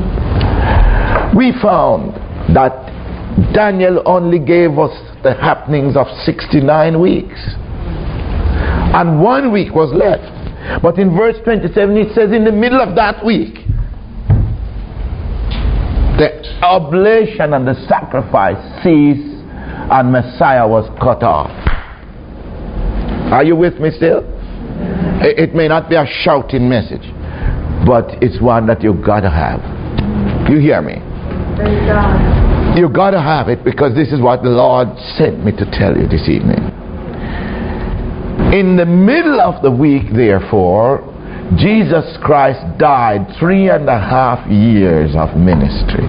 We found that Daniel only gave us the happenings of sixty-nine weeks. And one week was left. But in verse twenty-seven it says in the middle of that week, the oblation and the sacrifice ceased and Messiah was cut off. Are you with me still? It, it may not be a shouting message, but it's one that you gotta have. You hear me? You gotta have it, because this is what the Lord sent me to tell you this evening. In the middle of the week, therefore, Jesus Christ died three and a half years of ministry.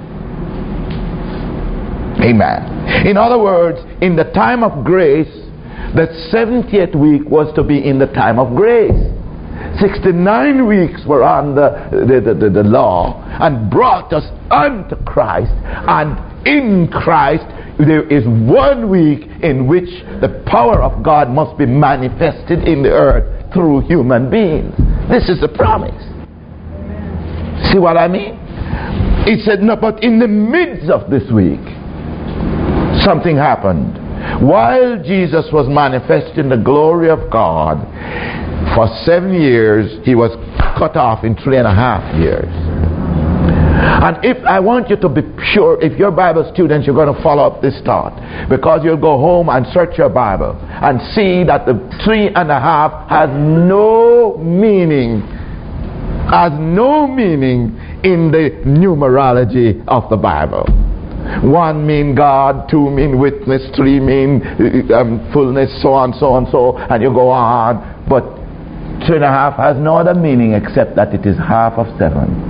Amen. In other words, in the time of grace, the seventieth week was to be in the time of grace. sixty-nine weeks were on the, the, the, the, the law and brought us unto Christ. And in Christ, there is one week in which the power of God must be manifested in the earth through human beings. This is the promise. See what I mean? He said, no, but in the midst of this week, something happened. While Jesus was manifesting the glory of God, for seven years, he was cut off in three and a half years. And if I want you to be sure, if you're Bible students, you're going to follow up this thought, because you'll go home and search your Bible and see that the three and a half has no meaning, has no meaning in the numerology of the Bible. One mean God, two mean witness, three mean um, fullness, so on, so on, so, and you go on. But three and a half has no other meaning except that it is half of seven.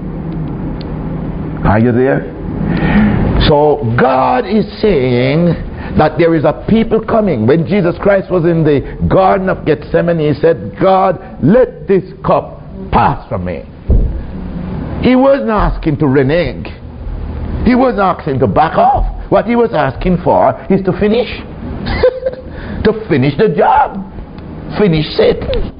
Are you there? So God is saying that there is a people coming. When Jesus Christ was in the Garden of Gethsemane, he said, God, let this cup pass from me. He wasn't asking to renege. He wasn't asking to back off. What he was asking for is to finish. To finish the job. Finish Satan.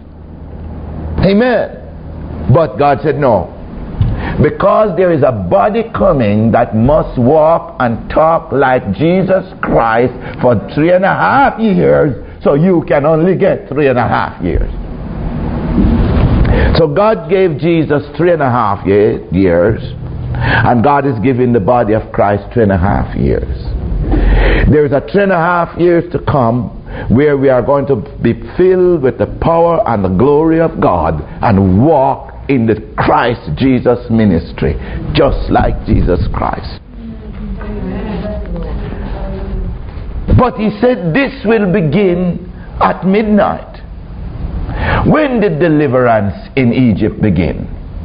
Amen. But God said no. Because there is a body coming that must walk and talk like Jesus Christ for three and a half years, so you can only get three and a half years. So God gave Jesus three and a half years, and God is giving the body of Christ three and a half years. There is a three and a half years to come where we are going to be filled with the power and the glory of God and walk in the Christ Jesus ministry, just like Jesus Christ. But he said this will begin at midnight. When did deliverance in Egypt begin?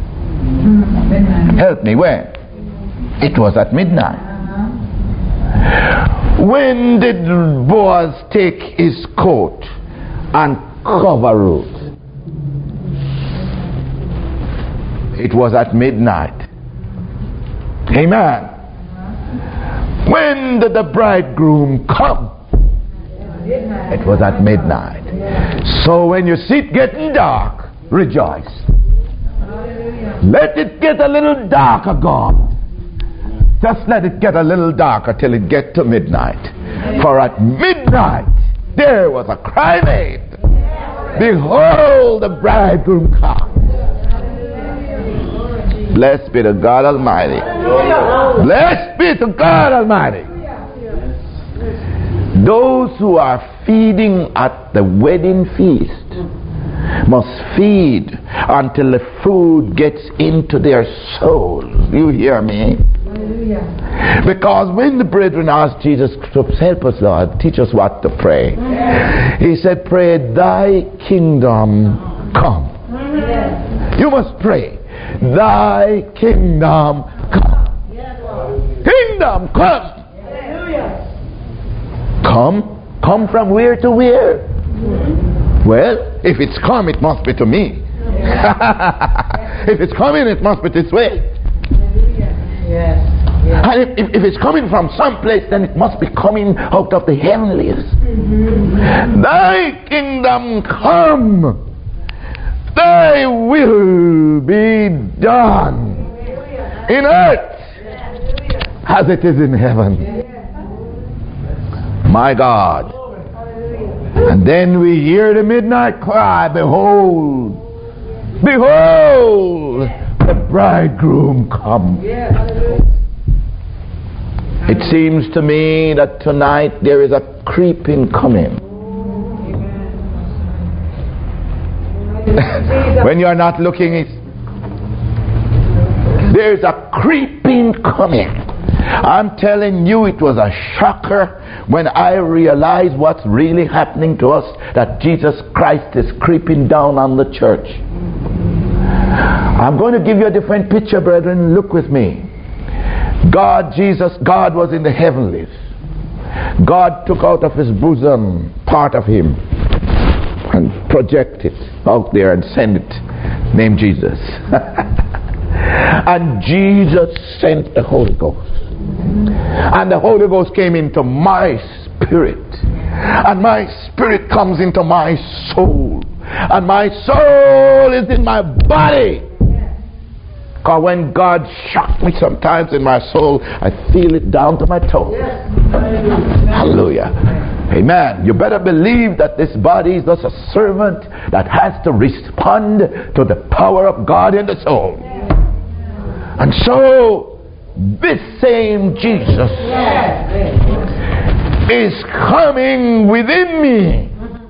Help me, when? It was at midnight. When did Boaz take his coat and cover Ruth? It was at midnight. Amen. When did the bridegroom come? It was at midnight. So when you see it getting dark, rejoice. Let it get a little darker, God. Just let it get a little darker till it get to midnight. For at midnight there was a cry made. Behold, the bridegroom comes. Blessed be the God Almighty. Blessed be to God Almighty. Those who are feeding at the wedding feast must feed until the food gets into their soul. You hear me? Because when the brethren asked Jesus to help us, Lord, teach us what to pray, he said, pray, thy kingdom come. You must pray, thy kingdom come. Kingdom come. Come? Come from where to where? Well, if it's come, it must be to me. If it's coming, it must be this way. Yes. Yes. And if, if, if it's coming from someplace, then it must be coming out of the heavenlies. Mm-hmm. Thy kingdom come. Thy will be done in earth as it is in heaven. My God. And then we hear the midnight cry, behold, behold, the bridegroom come. It seems to me that tonight there is a creeping coming. When you are not looking, it's, there's a creeping coming. I'm telling you, it was a shocker when I realized what's really happening to us, that Jesus Christ is creeping down on the church. I'm going to give you a different picture, brethren. Look with me. God, Jesus, God was in the heavenlies. God took out of his bosom part of him and projected it out there and sent it, named Jesus. And Jesus sent the Holy Ghost. And the Holy Ghost came into my spirit. And my spirit comes into my soul. And my soul is in my body. Because when God shocked me sometimes in my soul, I feel it down to my toes. Hallelujah. Amen. You better believe that this body is just a servant that has to respond to the power of God in the soul. And so, this same Jesus is coming within me.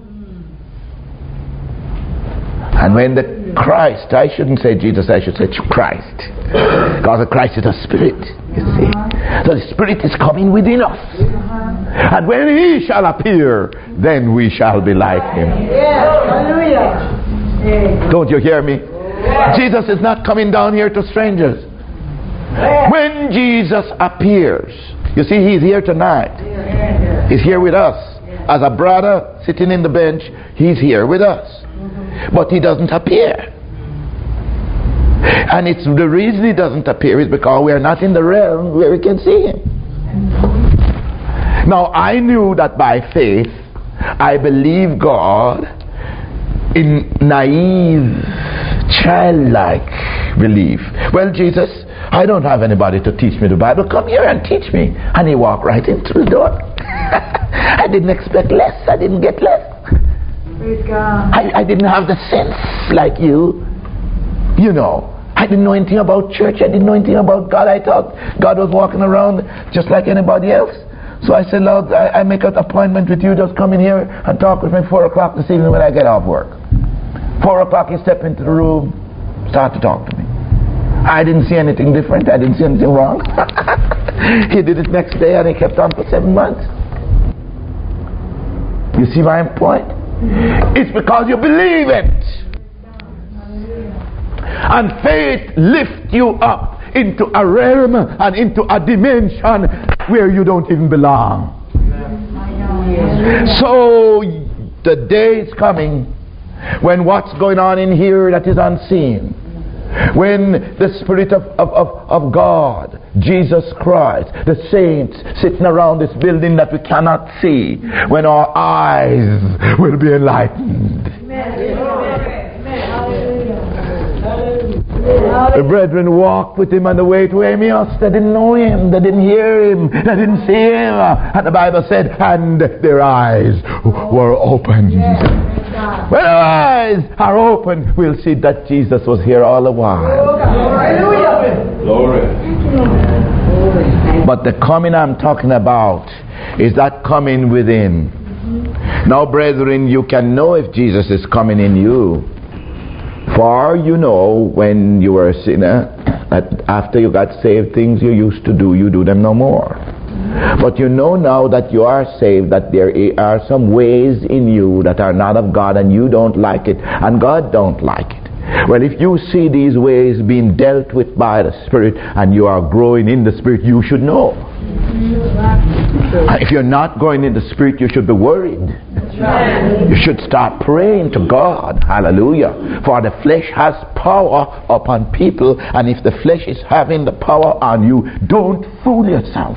And when the Christ, I shouldn't say Jesus, I should say Christ. Because the Christ is a spirit, you see. So the spirit is coming within us. And when he shall appear, then we shall be like him. Don't you hear me? Jesus is not coming down here to strangers. When Jesus appears, you see, he's here tonight. He's here with us. As a brother sitting in the bench, he's here with us. But he doesn't appear. And it's the reason he doesn't appear is because we are not in the realm where we can see him. Now, I knew that by faith, I believe God in naive, childlike belief. Well, Jesus, I don't have anybody to teach me the Bible. Come here and teach me. And he walked right in through the door. I didn't expect less. I didn't get less. I, I didn't have the sense like you. You know, I didn't know anything about church. I didn't know anything about God. I thought God was walking around just like anybody else. So I said, Lord, I, I make an appointment with you. Just come in here and talk with me four o'clock this evening when I get off work. Four o'clock, he stepped into the room, started to talk to me. I didn't see anything different. I didn't see anything wrong. He did it next day and he kept on for seven months. You see my point? It's because you believe it. And faith lifts you up into a realm and into a dimension where you don't even belong. So the day is coming when what's going on in here that is unseen, when the Spirit of, of, of, of God, Jesus Christ, the saints sitting around this building that we cannot see, when our eyes will be enlightened. The brethren walked with him on the way to Emmaus. They didn't know him. They didn't hear him. They didn't see him. And the Bible said, and their eyes were opened. When our eyes are open, we'll see that Jesus was here all the while. Glory. But the coming I'm talking about is that coming within. Now, brethren, you can know if Jesus is coming in you. For you know, when you were a sinner, that after you got saved, things you used to do, you do them no more. But you know now that you are saved, that there are some ways in you that are not of God, and you don't like it, and God don't like it. Well, if you see these ways being dealt with by the Spirit, and you are growing in the Spirit, you should know. If you're not going in the Spirit, you should be worried. You should start praying to God. Hallelujah. For the flesh has power upon people, and if the flesh is having the power on you, don't fool yourself.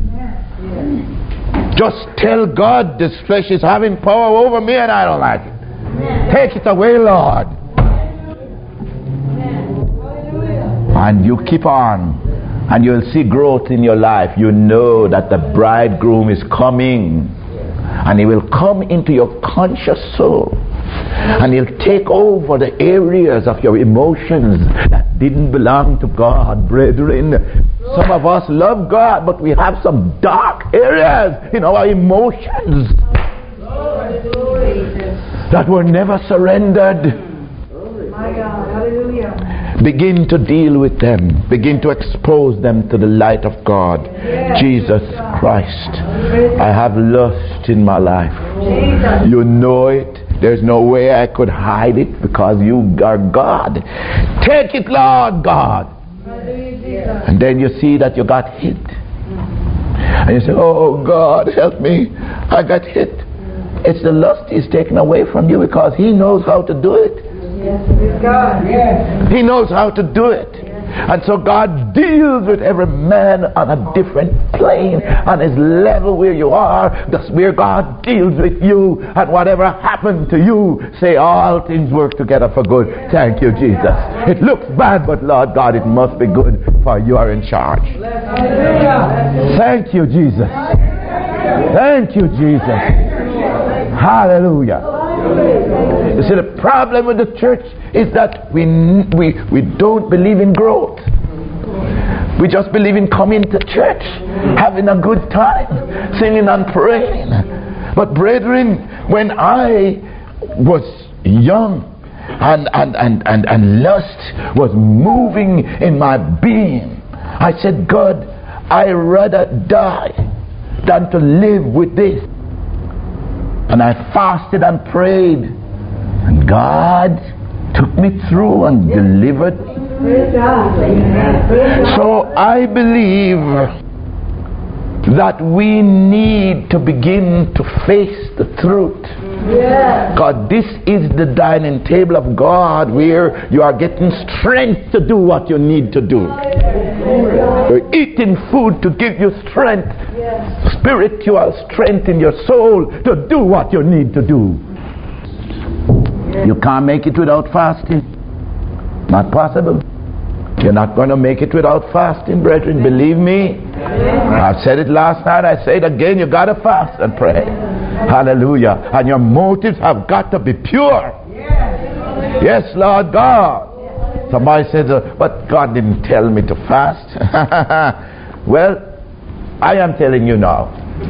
Just tell God, this flesh is having power over me and I don't like it. Take it away, Lord. And you keep on, and you'll see growth in your life. You know that the bridegroom is coming, and he will come into your conscious soul, and he'll take over the areas of your emotions that didn't belong to God, brethren. Some of us love God, but we have some dark areas in our emotions that were never surrendered. My God. Hallelujah. Begin to deal with them. Begin to expose them to the light of God. Jesus Christ. I have lust in my life. You know it. There's no way I could hide it because you are God. Take it, Lord God. And then you see that you got hit. And you say, oh God, help me. I got hit. It's the lust He's taken away from you because He knows how to do it. He knows how to do it. And so God deals with every man on a different plane, on his level where you are. That's where God deals with you. And whatever happened to you, say all things work together for good. Thank you, Jesus. It looks bad, but Lord God, it must be good, for you are in charge. Thank you, Jesus. Thank you, Jesus. Hallelujah. You see, the problem with the church is that we we we don't believe in growth. We just believe in coming to church, having a good time, singing and praying. But brethren, when I was young and and, and, and, and lust was moving in my being, I said, God, I'd rather die than to live with this. And I fasted and prayed, and God took me through and delivered me. So I believe that we need to begin to face the truth. God, this is the dining table of God where you are getting strength to do what you need to do. You're eating food to give you strength, spiritual strength in your soul to do what you need to do. You can't make it without fasting. Not possible. You're not going to make it without fasting, brethren. Believe me. I said it last night. I say it again. You got to fast and pray. Hallelujah. And your motives have got to be pure. Yes, Lord God. Somebody says, uh, but God didn't tell me to fast. Well, I am telling you now.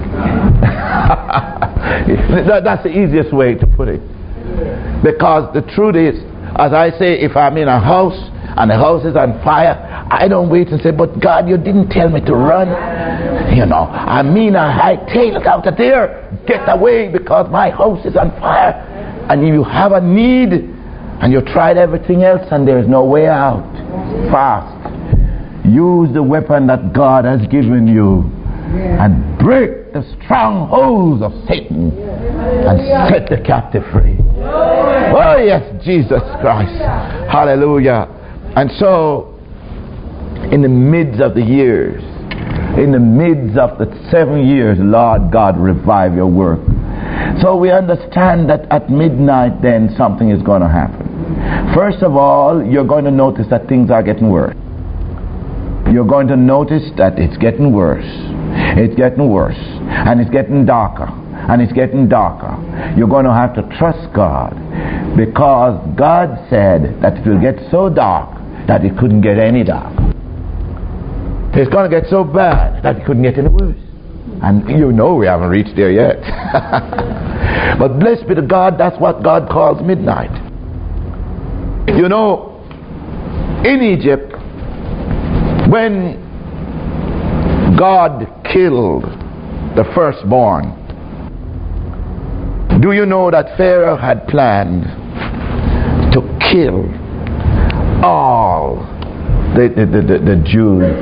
that, that's the easiest way to put it. Because the truth is, as I say, if I'm in a house and the house is on fire, I don't wait and say, but God, you didn't tell me to run. You know, I mean, I hightail it out of there. Get away because my house is on fire. And if you have a need and you tried everything else and there is no way out, fast. Use the weapon that God has given you and break the strongholds of Satan and set the captive free. Oh yes, Jesus Christ. Hallelujah. And so, in the midst of the years, in the midst of the seven years, Lord God, revive your work. So we understand that at midnight then something is going to happen. First of all, you're going to notice that things are getting worse. You're going to notice that it's getting worse. It's getting worse. And it's getting darker. And it's getting darker. You're going to have to trust God. Because God said that it will get so dark that it couldn't get any darker. It's going to get so bad that it couldn't get any worse. And you know we haven't reached there yet. But blessed be to God, that's what God calls midnight. You know, in Egypt, when God killed the firstborn, do you know that Pharaoh had planned to kill all the, the, the, the, the Jews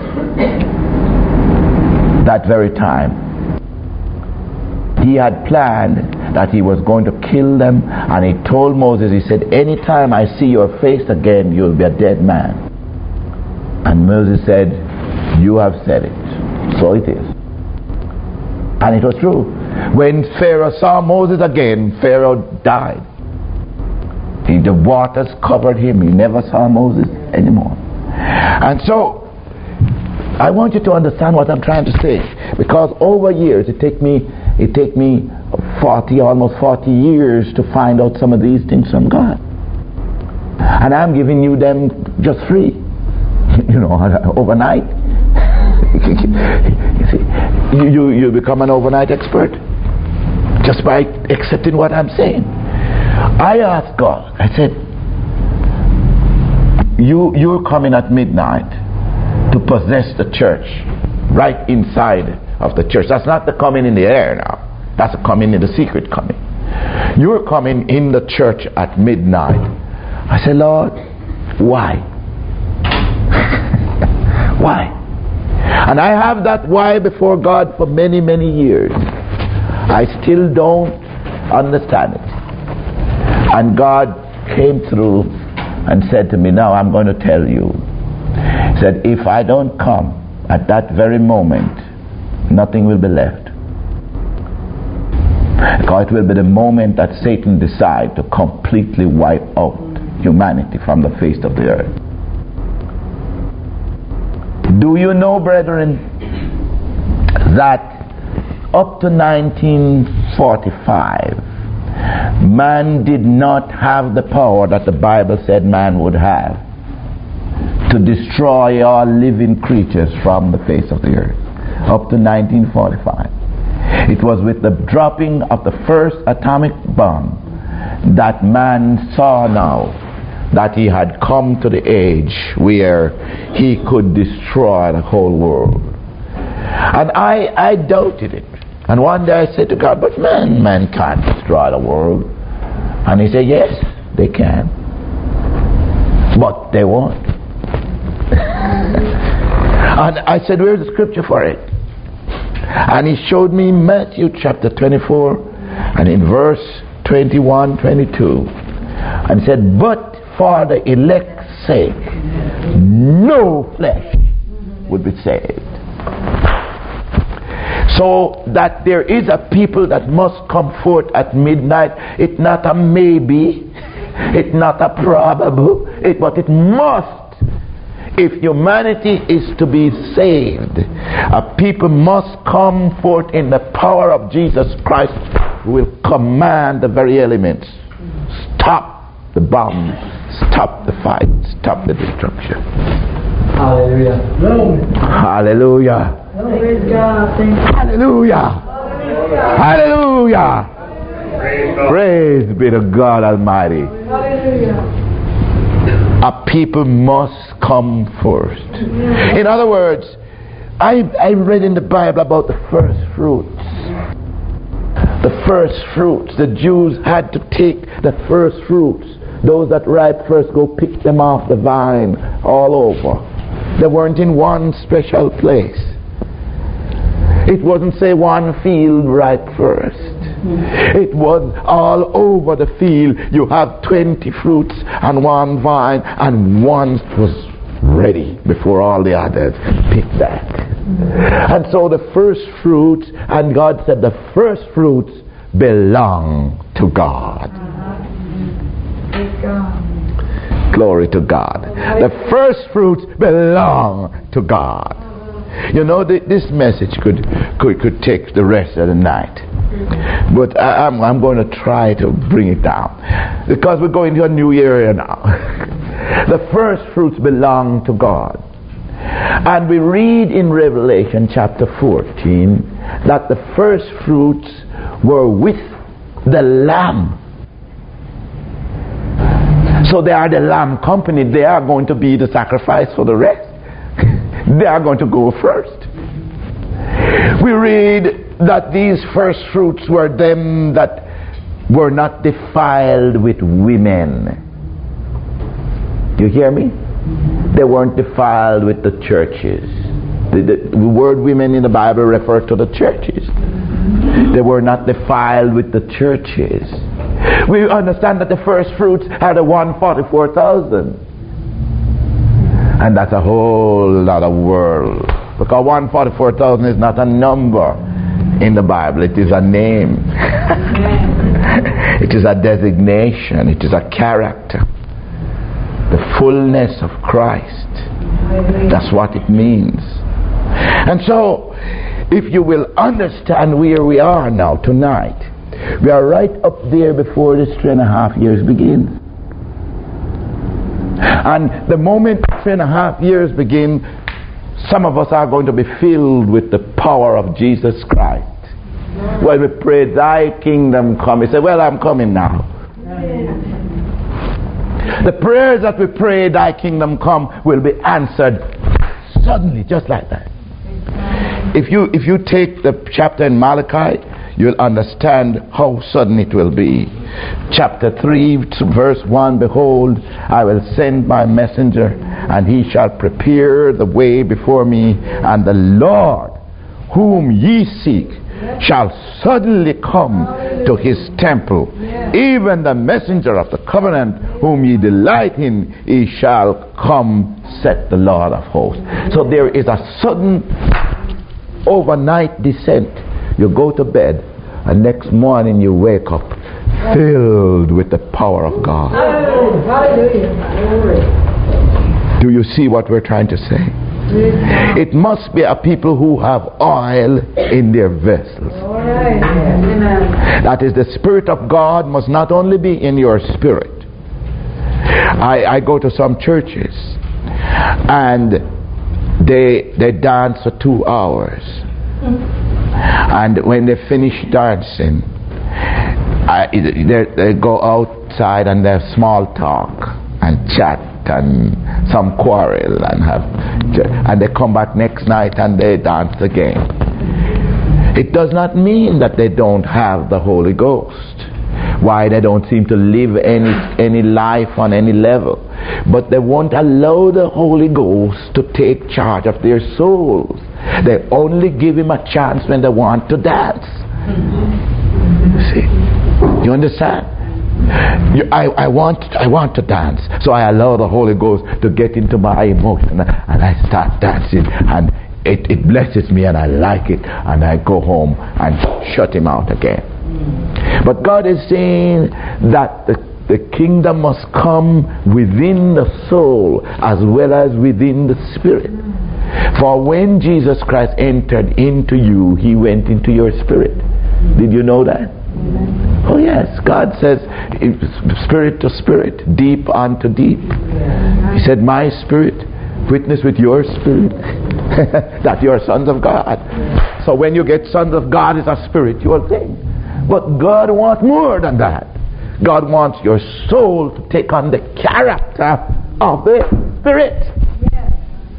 that very time? He had planned that he was going to kill them, and he told Moses, he said, anytime I see your face again, you'll be a dead man. And Moses said, you have said it. So it is. And it was true. When Pharaoh saw Moses again, Pharaoh died. He, the waters covered him. He never saw Moses anymore. And so, I want you to understand what I'm trying to say. Because over years, it take me, it take me forty, almost forty years to find out some of these things from God. And I'm giving you them just free. You know, overnight. You see, you, you, you become an overnight expert just by accepting what I'm saying. I asked God, I said, you, you're coming at midnight to possess the church right inside of the church. That's not the coming in the air now. That's the coming in the secret coming. You're coming in the church at midnight. I said, Lord, why? Why? And I have that why before God for many, many years. I still don't understand it. And God came through and said to me, now I'm going to tell you. He said, if I don't come at that very moment, nothing will be left. Because it will be the moment that Satan decides to completely wipe out humanity from the face of the earth. Do you know, brethren, that up to nineteen forty-five, man did not have the power that the Bible said man would have to destroy all living creatures from the face of the earth. Up to nineteen forty-five. It was with the dropping of the first atomic bomb that man saw now that he had come to the age where he could destroy the whole world. And I, I doubted it. And one day I said to God, but man, man can't destroy the world. And he said, yes, they can. But they won't. And I said, where's the scripture for it? And he showed me Matthew chapter twenty-four and in verse twenty-one, twenty-two. And said, but for the elect's sake, no flesh would be saved. So that there is a people that must come forth at midnight. It's not a maybe, it's not a probable, it, but it must. If humanity is to be saved, a people must come forth in the power of Jesus Christ, who will command the very elements. Stop the bomb, stop the fight, stop the destruction. Hallelujah. Hallelujah. Hallelujah. Hallelujah. Praise be to God Almighty. Hallelujah. A people must come first. In other words, I, I read in the Bible about the first fruits. The first fruits. The Jews had to take the first fruits. Those that ripe first, go pick them off the vine all over. They weren't in one special place. It wasn't, say, one field ripe first. It was all over the field. You have twenty fruits and one vine, and one was ready before all the others picked back. And so the first fruits, and God said the first fruits belong to God. Glory to God. The first fruits belong to God. You know, th- this message could, could could take the rest of the night. But I, I'm, I'm going to try to bring it down. Because we're going to a new era now. The first fruits belong to God. And we read in Revelation chapter fourteen that the first fruits were with the Lamb. So they are the Lamb company. They are going to be the sacrifice for the rest. They are going to go first. We read that these first fruits were them that were not defiled with women. You hear me? They weren't defiled with the churches. The, the, the word women in the Bible refers to the churches. They were not defiled with the churches. We understand that the first fruits are the one hundred forty-four thousand. And that's a whole lot of world. Because one hundred forty-four thousand is not a number in the Bible. It is a name. It is a designation. It is a character. The fullness of Christ. That's what it means. And so, if you will understand where we are now tonight, we are right up there before this three and a half years begin. And the moment three and a half years begin, some of us are going to be filled with the power of Jesus Christ. When we pray, thy kingdom come, he said, well, I'm coming now. The prayers that we pray, thy kingdom come, will be answered suddenly, just like that. If you if you take the chapter in Malachi, you'll understand how sudden it will be. Chapter three, verse one, behold, I will send my messenger, and he shall prepare the way before me, and the Lord whom ye seek shall suddenly come to his temple. Even the messenger of the covenant whom ye delight in, he shall come, saith the Lord of hosts. So there is a sudden overnight descent. You go to bed, and next morning you wake up filled with the power of God. Do you see what we're trying to say? It must be a people who have oil in their vessels. That is, the Spirit of God must not only be in your spirit. I, I go to some churches, and they they dance for two hours. And when they finish dancing, I, they, they go outside and they have small talk and chat and some quarrel and have, and they come back next night and they dance again. It does not mean that they don't have the Holy Ghost. Why, they don't seem to live any any life on any level, but they won't allow the Holy Ghost to take charge of their souls. They only give him a chance when they want to dance. You see? You understand? You, I, I want I want to dance, so I allow the Holy Ghost to get into my emotion, and I start dancing, and it, it blesses me, and I like it, and I go home and shut him out again. But God is saying that the, the kingdom must come within the soul as well as within the spirit. For when Jesus Christ entered into you, he went into your spirit. Did you know that? Oh yes, God says spirit to spirit, deep unto deep. He said, my spirit witness with your spirit that you are sons of God. So when you get sons of God, it's a spiritual thing. But God wants more than that. God wants your soul to take on the character of the Spirit. Yes.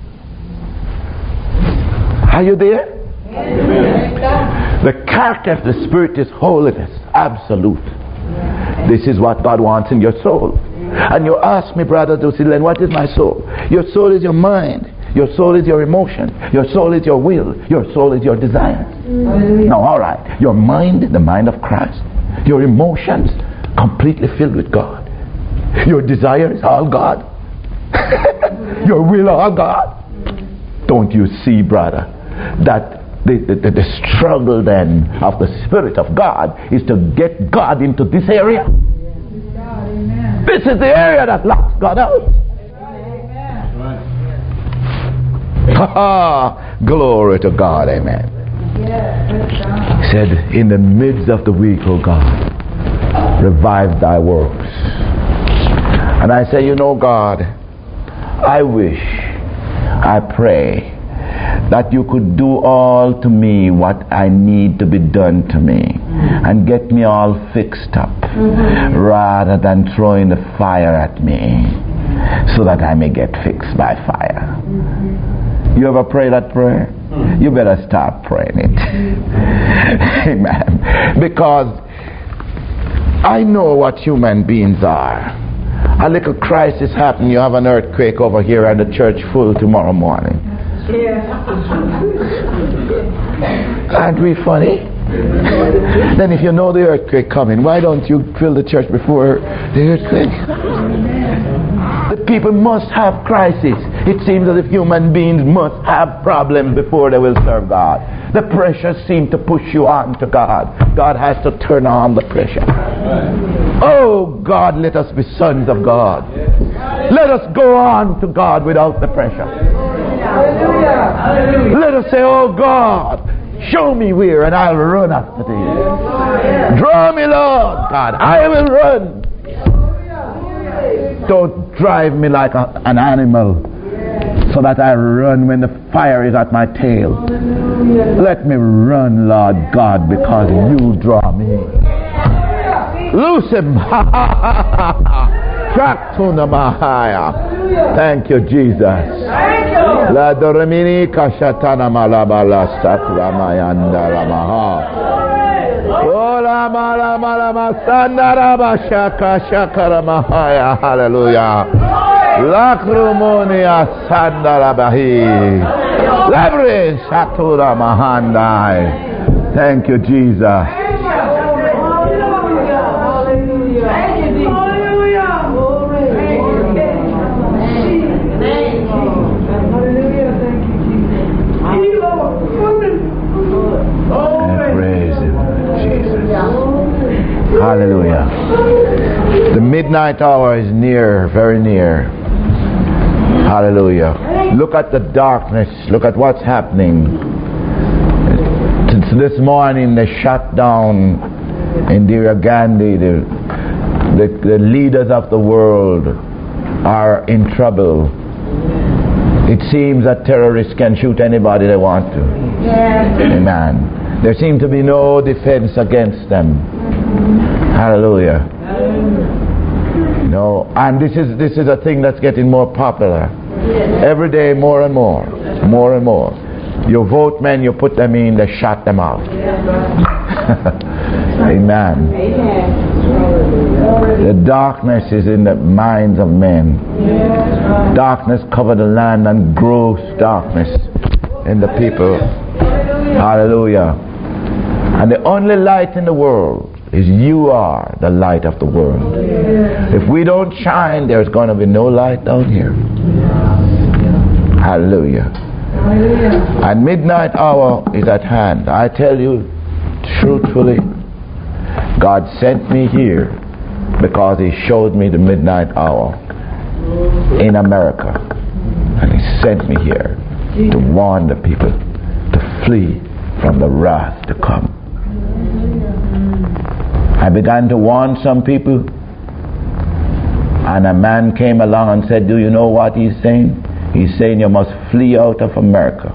Are you there? Yes. The character of the Spirit is holiness, absolute. This is what God wants in your soul. And you ask me, Brother Dusilen, what is my soul? Your soul is your mind. Your soul is your emotion. Your soul is your will. Your soul is your desire. Mm-hmm. Now, all right. Your mind, the mind of Christ. Your emotions, completely filled with God. Your desire is all God. Your will, all God. Don't you see, brother, that the, the, the struggle then of the Spirit of God is to get God into this area? This is the area that locks God out. Glory to God, amen. He said, in the midst of the week, O God, revive thy works. And I say, you know, God, I wish, I pray that you could do all to me what I need to be done to me, and get me all fixed up, mm-hmm. rather than throwing the fire at me so that I may get fixed by fire. Mm-hmm. You ever pray that prayer? Mm-hmm. You better start praying it. Amen. Because I know what human beings are. A little crisis happens, you have an earthquake over here and the church full tomorrow morning. Yeah. Aren't we funny? Then if you know the earthquake coming, why don't you fill the church before the earthquake? The people must have crisis. It seems as if human beings must have problems before they will serve God. The pressure seems to push you on to God. God has to turn on the pressure. Oh God, let us be sons of God. Let us go on to God without the pressure. Let us say, oh God, show me where and I'll run after thee. Draw me, Lord God, I will run. Don't drive me like a, an animal so that I run when the fire is at my tail. Let me run, Lord God, because you draw me. Loose him. Shatuna Mahaya. Thank you, Jesus. La Doremini Kashatana Malabala Satla Mayanda Lamaha. Ola Mala Mala Masandara Bashaka Shakara Mahaya. Hallelujah. Lakrumunia Sandara Bahi. Lebre Shatura Mahandai. Thank you, Jesus. Hallelujah. The midnight hour is near, very near. Hallelujah. Look at the darkness. Look at what's happening. Since this morning they shut down Indira Gandhi. The, the, the leaders of the world are in trouble. It seems that terrorists can shoot anybody they want to. Amen. There seems to be no defense against them. Hallelujah. No, and this is this is a thing that's getting more popular. Every day, more and more, more and more. You vote men, you put them in, they shut them out. Amen. The darkness is in the minds of men. Darkness covered the land, and gross darkness in the people. Hallelujah. And the only light in the world is you are the light of the world. If we don't shine, there's going to be no light down here. Hallelujah. And midnight hour is at hand. I tell you truthfully, God sent me here because He showed me the midnight hour in America. And He sent me here to warn the people to flee from the wrath to come. I began to warn some people, and a man came along and said, do you know what he's saying? He's saying you must flee out of America.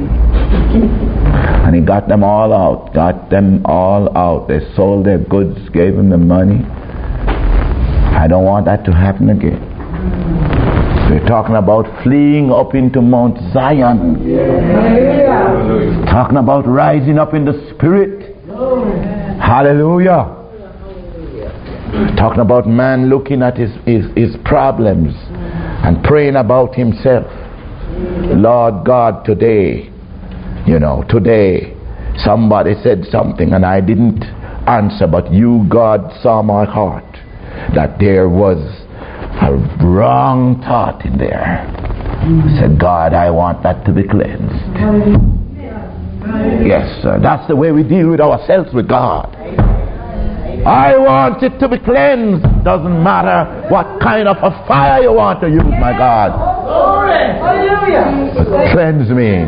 And he got them all out, got them all out. They sold their goods, gave him the money. I don't want that to happen again. We're talking about fleeing up into Mount Zion. Yeah. Talking about rising up in the Spirit. Hallelujah. Talking about man looking at his, his, his problems and praying about himself. Lord God, today, you know, today somebody said something and I didn't answer, but you, God, saw my heart that there was a wrong thought in there. I said, God, I want that to be cleansed. Yes, sir. That's the way we deal with ourselves with God. I want it to be cleansed. Doesn't matter what kind of a fire you want to use, my God. But cleanse me.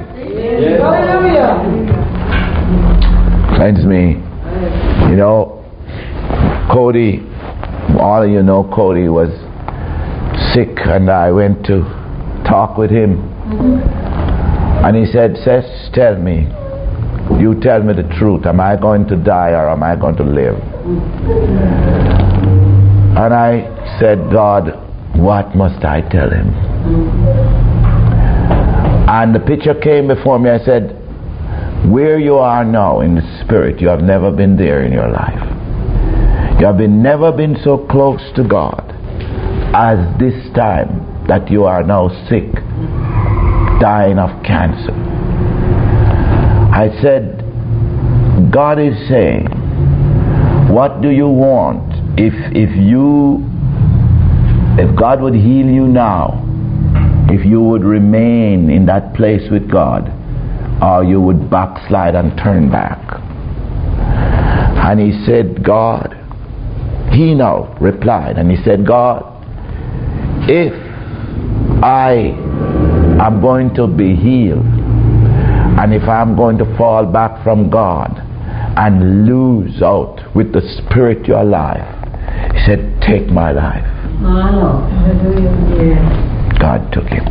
Cleanse me. You know, Cody, all of you know Cody was sick, and I went to talk with him. And he said, Seth, tell me, you tell me the truth. Am I going to die or am I going to live? And I said, God, what must I tell him? And the picture came before me. I said, where you are now in the Spirit, you have never been there in your life. You have been, never been so close to God as this time that you are now sick, dying of cancer. I said, God is saying, what do you want? If if you, if God would heal you now, if you would remain in that place with God, or you would backslide and turn back. And he said, God, he now replied, and he said, God, if I am going to be healed, and if I'm going to fall back from God and lose out with the spiritual life, he said, take my life. God took him.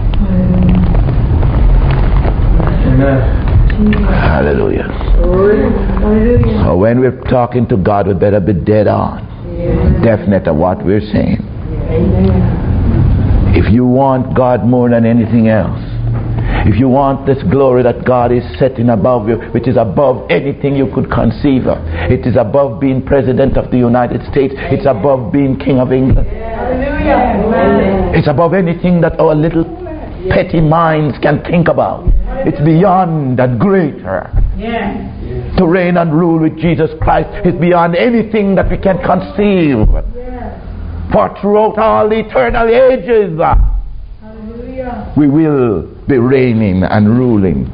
Amen. Hallelujah. So when we're talking to God, we better be dead on, definite of what we're saying. Amen. If you want God more than anything else, if you want this glory that God is setting above you, which is above anything you could conceive of, it is above being President of the United States, it's above being King of England. Hallelujah. It's above anything that our little petty minds can think about. It's beyond that, greater. Yeah. To reign and rule with Jesus Christ is beyond anything that we can conceive. Yeah. For throughout all the eternal ages, Hallelujah. we will be reigning and ruling.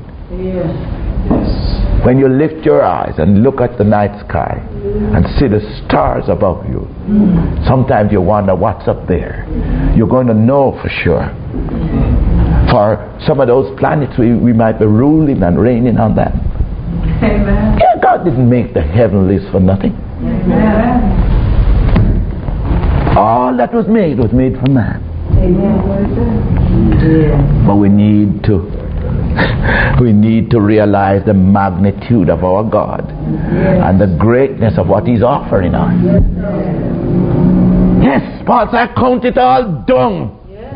Yes. When you lift your eyes and look at the night sky and see the stars above you, Mm. sometimes you wonder what's up there. You're going to know for sure. For some of those planets, we, we might be ruling and reigning on them. Amen. Yeah, God didn't make the heavenlies for nothing. Amen. All that was made was made for man. Amen. But we need to we need to realize the magnitude of our God and the greatness of what He's offering us. Yes, Paul said, I count it all dung.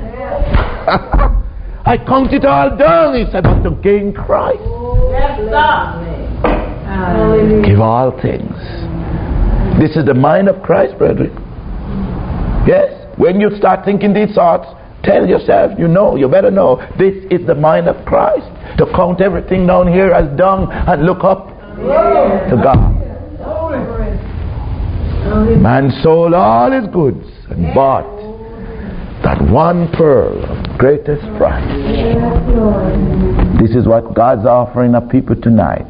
I count it all dung, he said, but to gain Christ. Yes, sir. Hallelujah. Give all things. This is the mind of Christ, brethren. Yes, when you start thinking these thoughts, tell yourself, you know, you better know, this is the mind of Christ. To count everything down here as dung and look up to God. Man sold all his goods and bought that one pearl of greatest price. This is what God's offering of people tonight.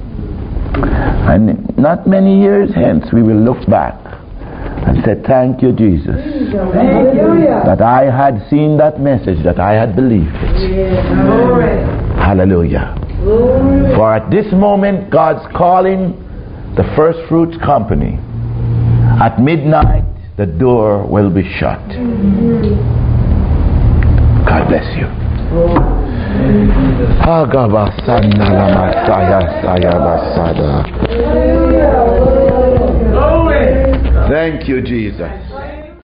And not many years hence we will look back and say, thank you, Jesus, that I had seen that message, that I had believed it. Hallelujah. For at this moment, God's calling the First Fruits Company. At midnight, the door will be shut. God bless you. Thank you, Jesus.